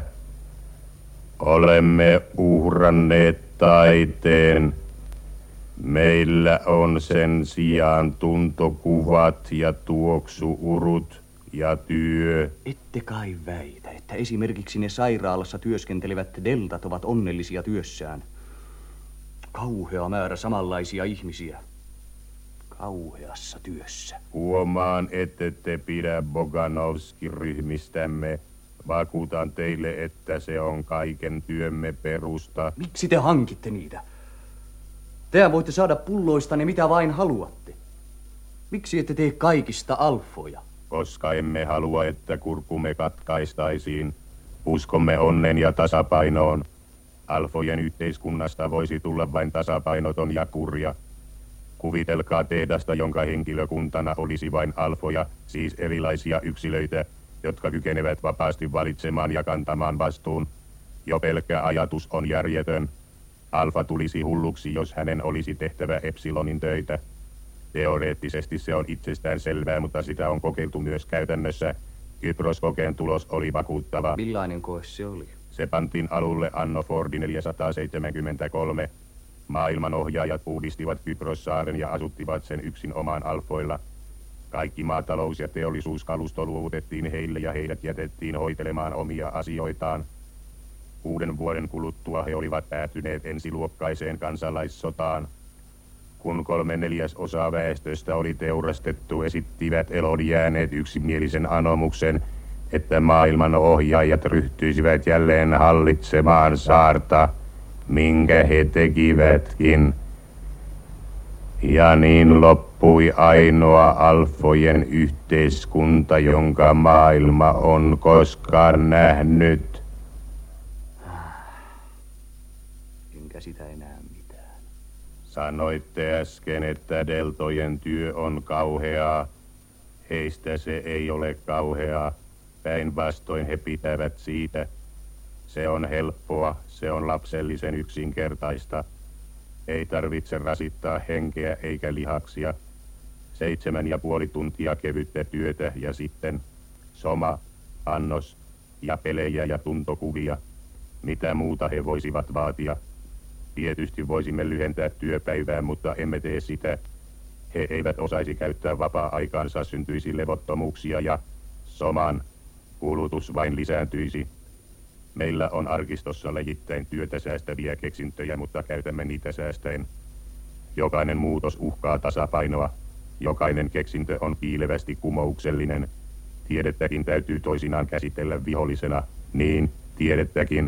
Olemme uhranneet taiteen. Meillä on sen sijaan tuntokuvat ja tuoksuurut ja työ. Ette kai väitä, että esimerkiksi ne sairaalassa työskentelevät deltat ovat onnellisia työssään. Kauhea määrä samanlaisia ihmisiä. Kauheassa työssä. Huomaan, ette te pidä Boganovski-ryhmistämme. Vakuutan teille, että se on kaiken työmme perusta. Miksi te hankitte niitä? Te voitte saada pulloistanne mitä vain haluatte. Miksi ette tee kaikista alfoja? Koska emme halua, että kurkumme katkaistaisiin. Uskomme onnen ja tasapainoon. Alfojen yhteiskunnasta voisi tulla vain tasapainoton ja kurja. Kuvitelkaa tehdasta, jonka henkilökuntana olisi vain alfoja, siis erilaisia yksilöitä, jotka kykenevät vapaasti valitsemaan ja kantamaan vastuun. Jo pelkkä ajatus on järjetön. Alfa tulisi hulluksi, jos hänen olisi tehtävä Epsilonin töitä. Teoreettisesti se on itsestään selvää, mutta sitä on kokeiltu myös käytännössä. Kypros-kokeen tulos oli vakuuttava. Millainen koe se oli? Se pantiin alulle anno Fordi 473. Maailmanohjaajat uudistivat Kypros-saaren ja asuttivat sen yksin omaan alfoilla. Kaikki maatalous- ja teollisuuskalusto luovutettiin heille ja heidät jätettiin hoitelemaan omia asioitaan. 6 vuoden kuluttua he olivat päätyneet ensiluokkaiseen kansalaissotaan. Kun 3/4 väestöstä oli teurastettu, esittivät elon jääneet yksimielisen anomuksen, että maailmanohjaajat ryhtyisivät jälleen hallitsemaan saarta, minkä he tekivätkin. Ja niin loppui ainoa alfojen yhteiskunta, jonka maailma on koskaan nähnyt. Enkä sitä enää mitään. Sanoitte äsken, että deltojen työ on kauheaa. Heistä se ei ole kauheaa. Päinvastoin he pitävät siitä. Se on helppoa, se on lapsellisen yksinkertaista. Ei tarvitse rasittaa henkeä eikä lihaksia. 7,5 tuntia kevyttä työtä ja sitten soma, annos ja pelejä ja tuntokuvia. Mitä muuta he voisivat vaatia? Tietysti voisimme lyhentää työpäivää, mutta emme tee sitä. He eivät osaisi käyttää vapaa-aikaansa, syntyisi levottomuuksia ja soman kulutus vain lisääntyisi. Meillä on arkistossa läjittäin työtä säästäviä keksintöjä, mutta käytämme niitä säästäen. Jokainen muutos uhkaa tasapainoa. Jokainen keksintö on piilevästi kumouksellinen. Tiedettäkin täytyy toisinaan käsitellä vihollisena. Niin, tiedettäkin.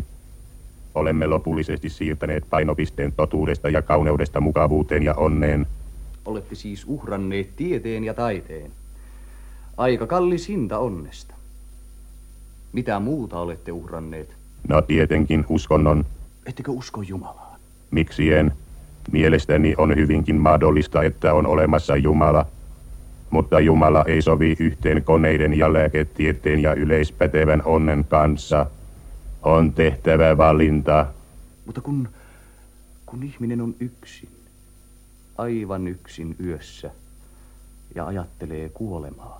Olemme lopullisesti siirtäneet painopisteen totuudesta ja kauneudesta mukavuuteen ja onneen. Olette siis uhranneet tieteen ja taiteen. Aika kallis hinta onnesta. Mitä muuta olette uhranneet? No tietenkin uskonnon. Ettekö usko Jumalaan? Miksi en? Mielestäni on hyvinkin mahdollista, että on olemassa Jumala. Mutta Jumala ei sovi yhteen koneiden ja lääketieteen ja yleispätevän onnen kanssa. On tehtävä valinta. Mutta kun ihminen on yksin, aivan yksin yössä, ja ajattelee kuolemaa.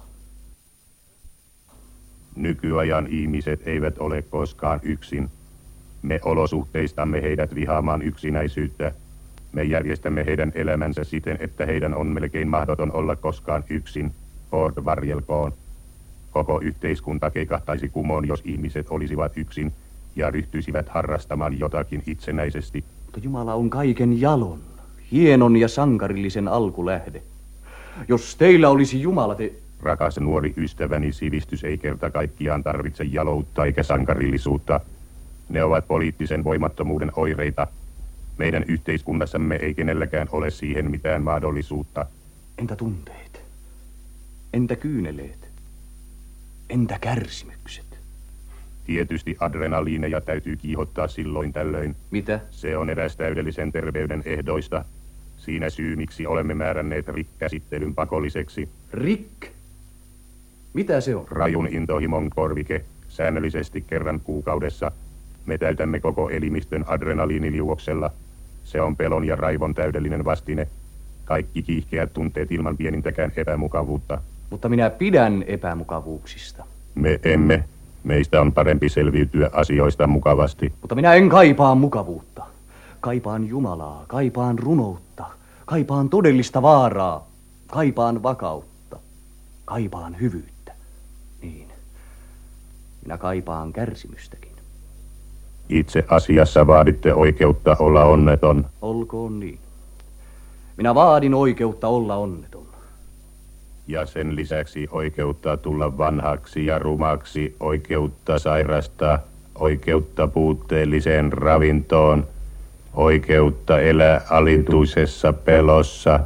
Nykyajan ihmiset eivät ole koskaan yksin. Me olosuhteistamme heidät vihaamaan yksinäisyyttä. Me järjestämme heidän elämänsä siten, että heidän on melkein mahdoton olla koskaan yksin. Ford varjelkoon. Koko yhteiskunta keikahtaisi kumoon, jos ihmiset olisivat yksin ja ryhtyisivät harrastamaan jotakin itsenäisesti. Mutta Jumala on kaiken jalon, hienon ja sankarillisen alkulähde. Jos teillä olisi Jumala, Rakas nuori ystäväni, sivistys ei kerta kaikkiaan tarvitse jaloutta eikä sankarillisuutta. Ne ovat poliittisen voimattomuuden oireita. Meidän yhteiskunnassamme ei kenelläkään ole siihen mitään mahdollisuutta. Entä tunteet? Entä kyyneleet? Entä kärsimykset? Tietysti adrenaliineja täytyy kiihottaa silloin tällöin. Mitä? Se on eräs täydellisen terveyden ehdoista. Siinä syy, miksi olemme määränneet RIK-käsittelyn pakolliseksi. RIK? Mitä se on? Rajun intohimon korvike. Säännöllisesti kerran kuukaudessa. Me täytämme koko elimistön adrenaliiniliuoksella. Se on pelon ja raivon täydellinen vastine. Kaikki kiihkeät tunteet ilman pienintäkään epämukavuutta. Mutta minä pidän epämukavuuksista. Me emme. Meistä on parempi selviytyä asioista mukavasti. Mutta minä en kaipaa mukavuutta. Kaipaan Jumalaa, kaipaan runoutta, kaipaan todellista vaaraa, kaipaan vakautta, kaipaan hyvyyttä. Niin, minä kaipaan kärsimystäkin. Itse asiassa vaaditte oikeutta olla onneton. Olkoon niin. Minä vaadin oikeutta olla onneton. Ja sen lisäksi oikeutta tulla vanhaksi ja rumaksi, oikeutta sairastaa, oikeutta puutteelliseen ravintoon, oikeutta elää alituisessa pelossa.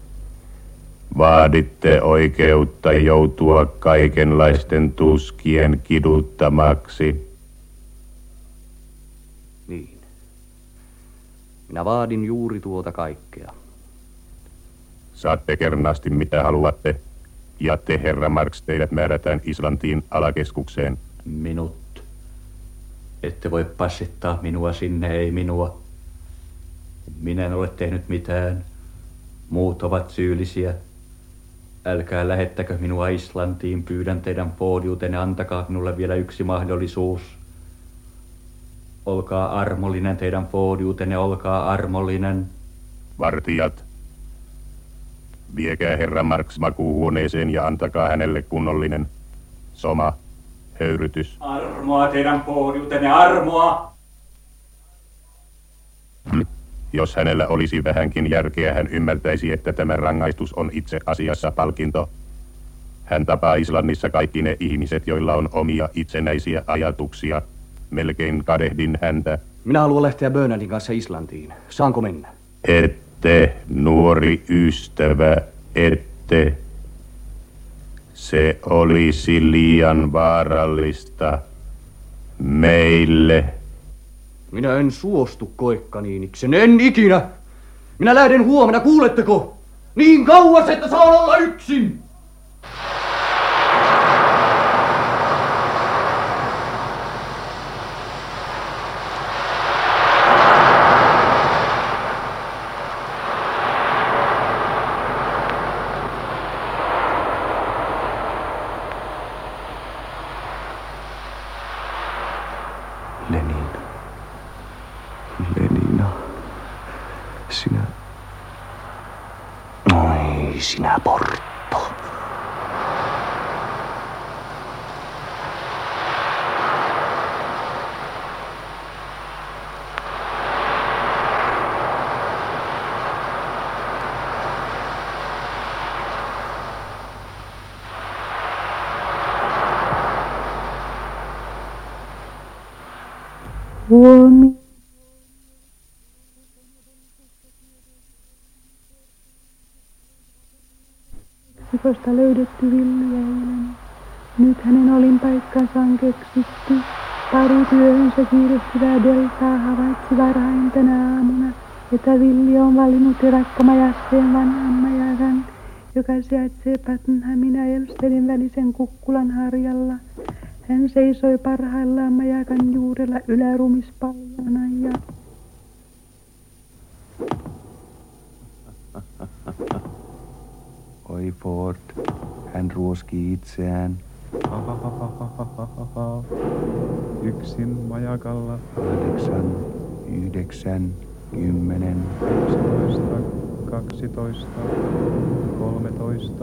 Vaaditte oikeutta joutua kaikenlaisten tuskien kiduttamaksi. Niin. Minä vaadin juuri tuota kaikkea. Saatte kernaasti mitä haluatte. Ja te, herra Marx, teidät määrätään Islantiin alakeskukseen. Minut. Ette voi passittaa minua sinne, ei minua. Minä en ole tehnyt mitään. Muut ovat syyllisiä. Älkää lähettäkö minua Islantiin, pyydän teidän podiutenne, antakaa minulle vielä yksi mahdollisuus. Olkaa armollinen teidän podiutenne, olkaa armollinen. Vartijat, viekää herra Marx makuuhuoneeseen ja antakaa hänelle kunnollinen soma höyrytys. Armoa teidän podiutenne, armoa! Jos hänellä olisi vähänkin järkeä, hän ymmärtäisi, että tämä rangaistus on itse asiassa palkinto. Hän tapaa Islannissa kaikki ne ihmiset, joilla on omia itsenäisiä ajatuksia. Melkein kadehdin häntä. Minä haluan lähteä Bernardin kanssa Islantiin. Saanko mennä? Ette, nuori ystävä, ette. Se olisi liian vaarallista meille. Minä en suostu koekkaniiniksen, en ikinä. Minä lähden huomenna, kuuletteko? Niin kauas, että saan olla yksin. Lenina, sinä... Oi, sinä Portto. Huomi. otsikosta löydetty Villi eilen. Nyt hänen olinpaikkansa on keksitty. Pari työhönsä kiirehtivää Deltaa havaitsi varhain tänä aamuna, että Villi on valinnut erakkomajakseen vanhan majakan, joka sijaitsee Pattenhamin ja Elstedin välisen kukkulan harjalla. Hän seisoi parhaillaan majakan juurella ylärumispaljana ja... Oi Ford, hän ruoski itseään. Yksin majakalla. 8, 9, 10, 11, 12, 13.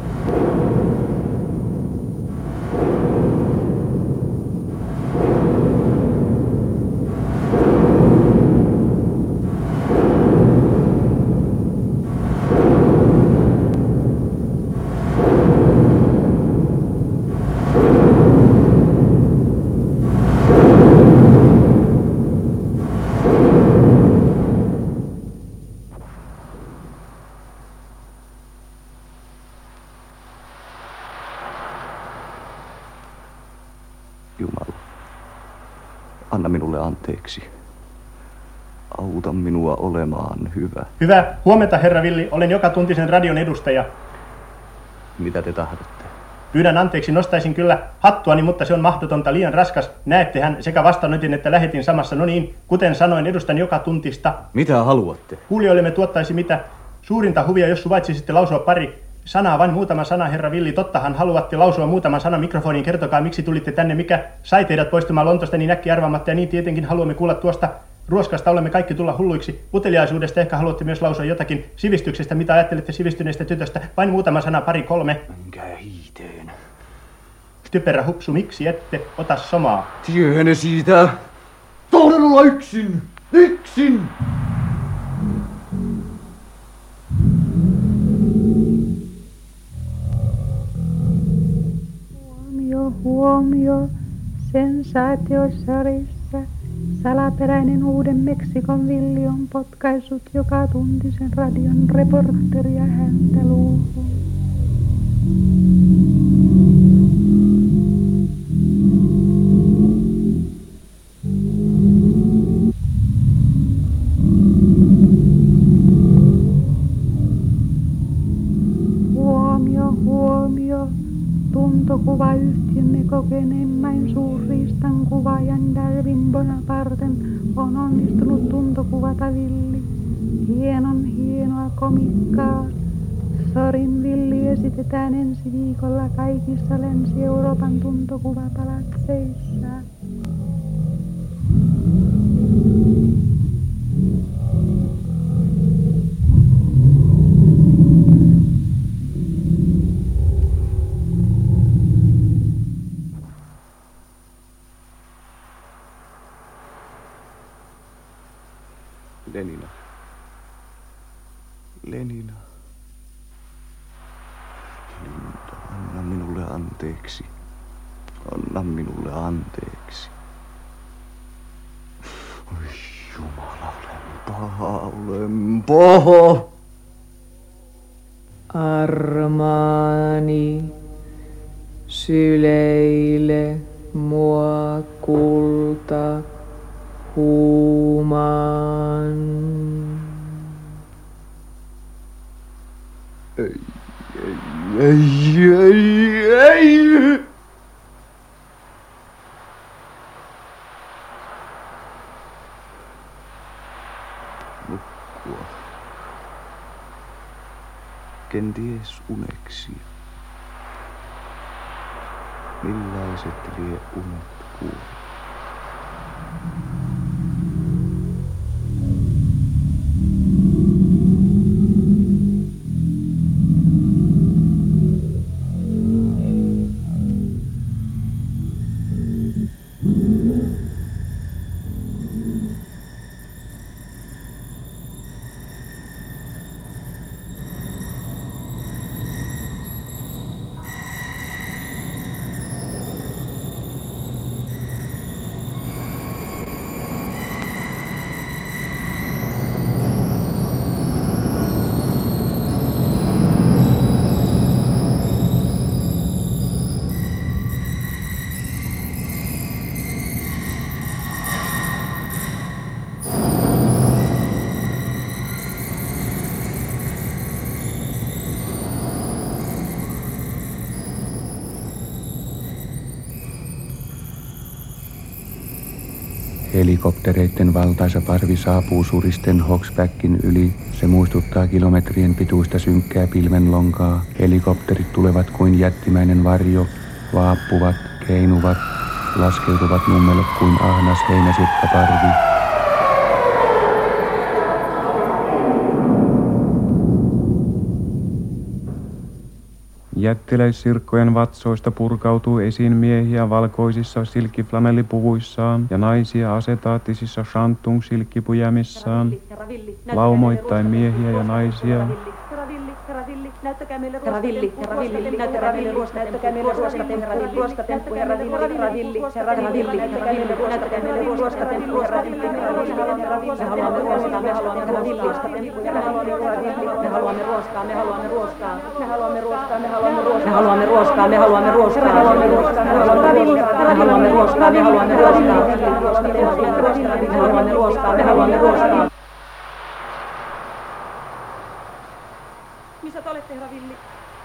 Jumala, anna minulle anteeksi. Auta minua olemaan hyvä. Hyvä. Huomenta, herra Villi. Olen joka tuntisen radion edustaja. Mitä te tahdotte? Pyydän anteeksi, nostaisin kyllä hattuani, mutta se on mahdotonta, liian raskas. Näettehän, sekä vastaanotin että lähetin samassa. No niin, kuten sanoin, edustan joka tuntista. Mitä haluatte? Kuulijoillemme tuottaisi mitä suurinta huvia, jos suvaitsisitte lausua pari sanaa, vain muutama sana, herra Villi. Tottahan haluatte lausua muutaman sanan mikrofoniin. Kertokaa, miksi tulitte tänne, mikä sai teidät poistumaan Lontosta niin äkki arvaamatta. Ja niin tietenkin haluamme kuulla tuosta ruoskasta, olemme kaikki tulla hulluiksi. Uteliaisuudesta ehkä haluatte myös lausua jotakin sivistyksestä. Mitä ajattelette sivistyneestä tytöstä? Vain muutama sana, pari, kolme. Minkä hiiteen? Typerä hupsu, miksi ette ota somaa? Tiehene siitä. Tahdon olla yksin. Yksin. Huomio, sensaatiosarissa salaperäinen Uuden Meksikon Villi on potkaissut joka tuntisen radion reporteria häntä luuhun. Huomio. Tuntokuvayhtiömme kokeneimmain suurriistan kuvaajan Darwin Bonaparten on onnistunut tuntokuvata Villi. Hienoa komikkaa. Sorin Villi esitetään ensi viikolla kaikissa Länsi-Euroopan tuntokuvapalatseissa. Lenina. Linda, anna minulle anteeksi. Anna minulle anteeksi. Oi Jumala, olen paha. Armaani syleile mua kulta huumaan. Ei. Nukkua. Kenties uneksia. Millaiset lie unet kuulla? Helikoptereiden valtaisa parvi saapuu suristen Hogsbackin yli. Se muistuttaa kilometrien pituista synkkää pilvenlonkaa. Helikopterit tulevat kuin jättimäinen varjo, vaappuvat, keinuvat, laskeutuvat nummelle kuin ahnas heinäsirkkaparvi. Jättiläissirkkojen vatsoista purkautuu esiin miehiä valkoisissa silkkiflanellipuvuissaan ja naisia asetaattisissa shantung-silkkipujamissaan, laumoittain miehiä ja naisia. Näyttäkää meille ruoskatemppu, herra Villi, Missä te olette, herra Villi?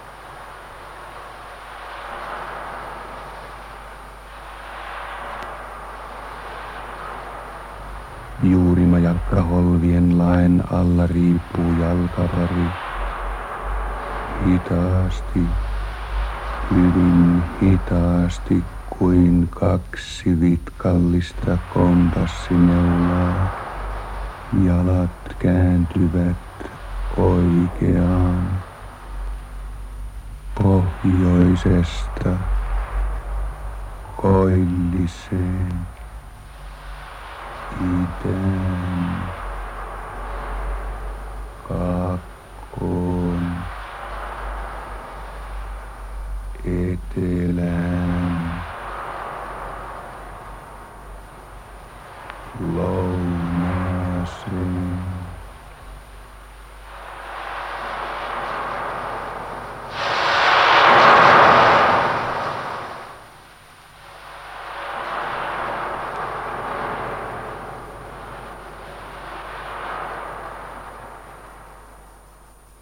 Juuri majakka holvien laen alla riippuu jalkavari. Hitaasti, hyvin hitaasti kuin 2 vitkallista kompassineulaa. Jalat kääntyvät oikeaan, pohjoisesta koilliseen, itään, kaakkoon, etelään.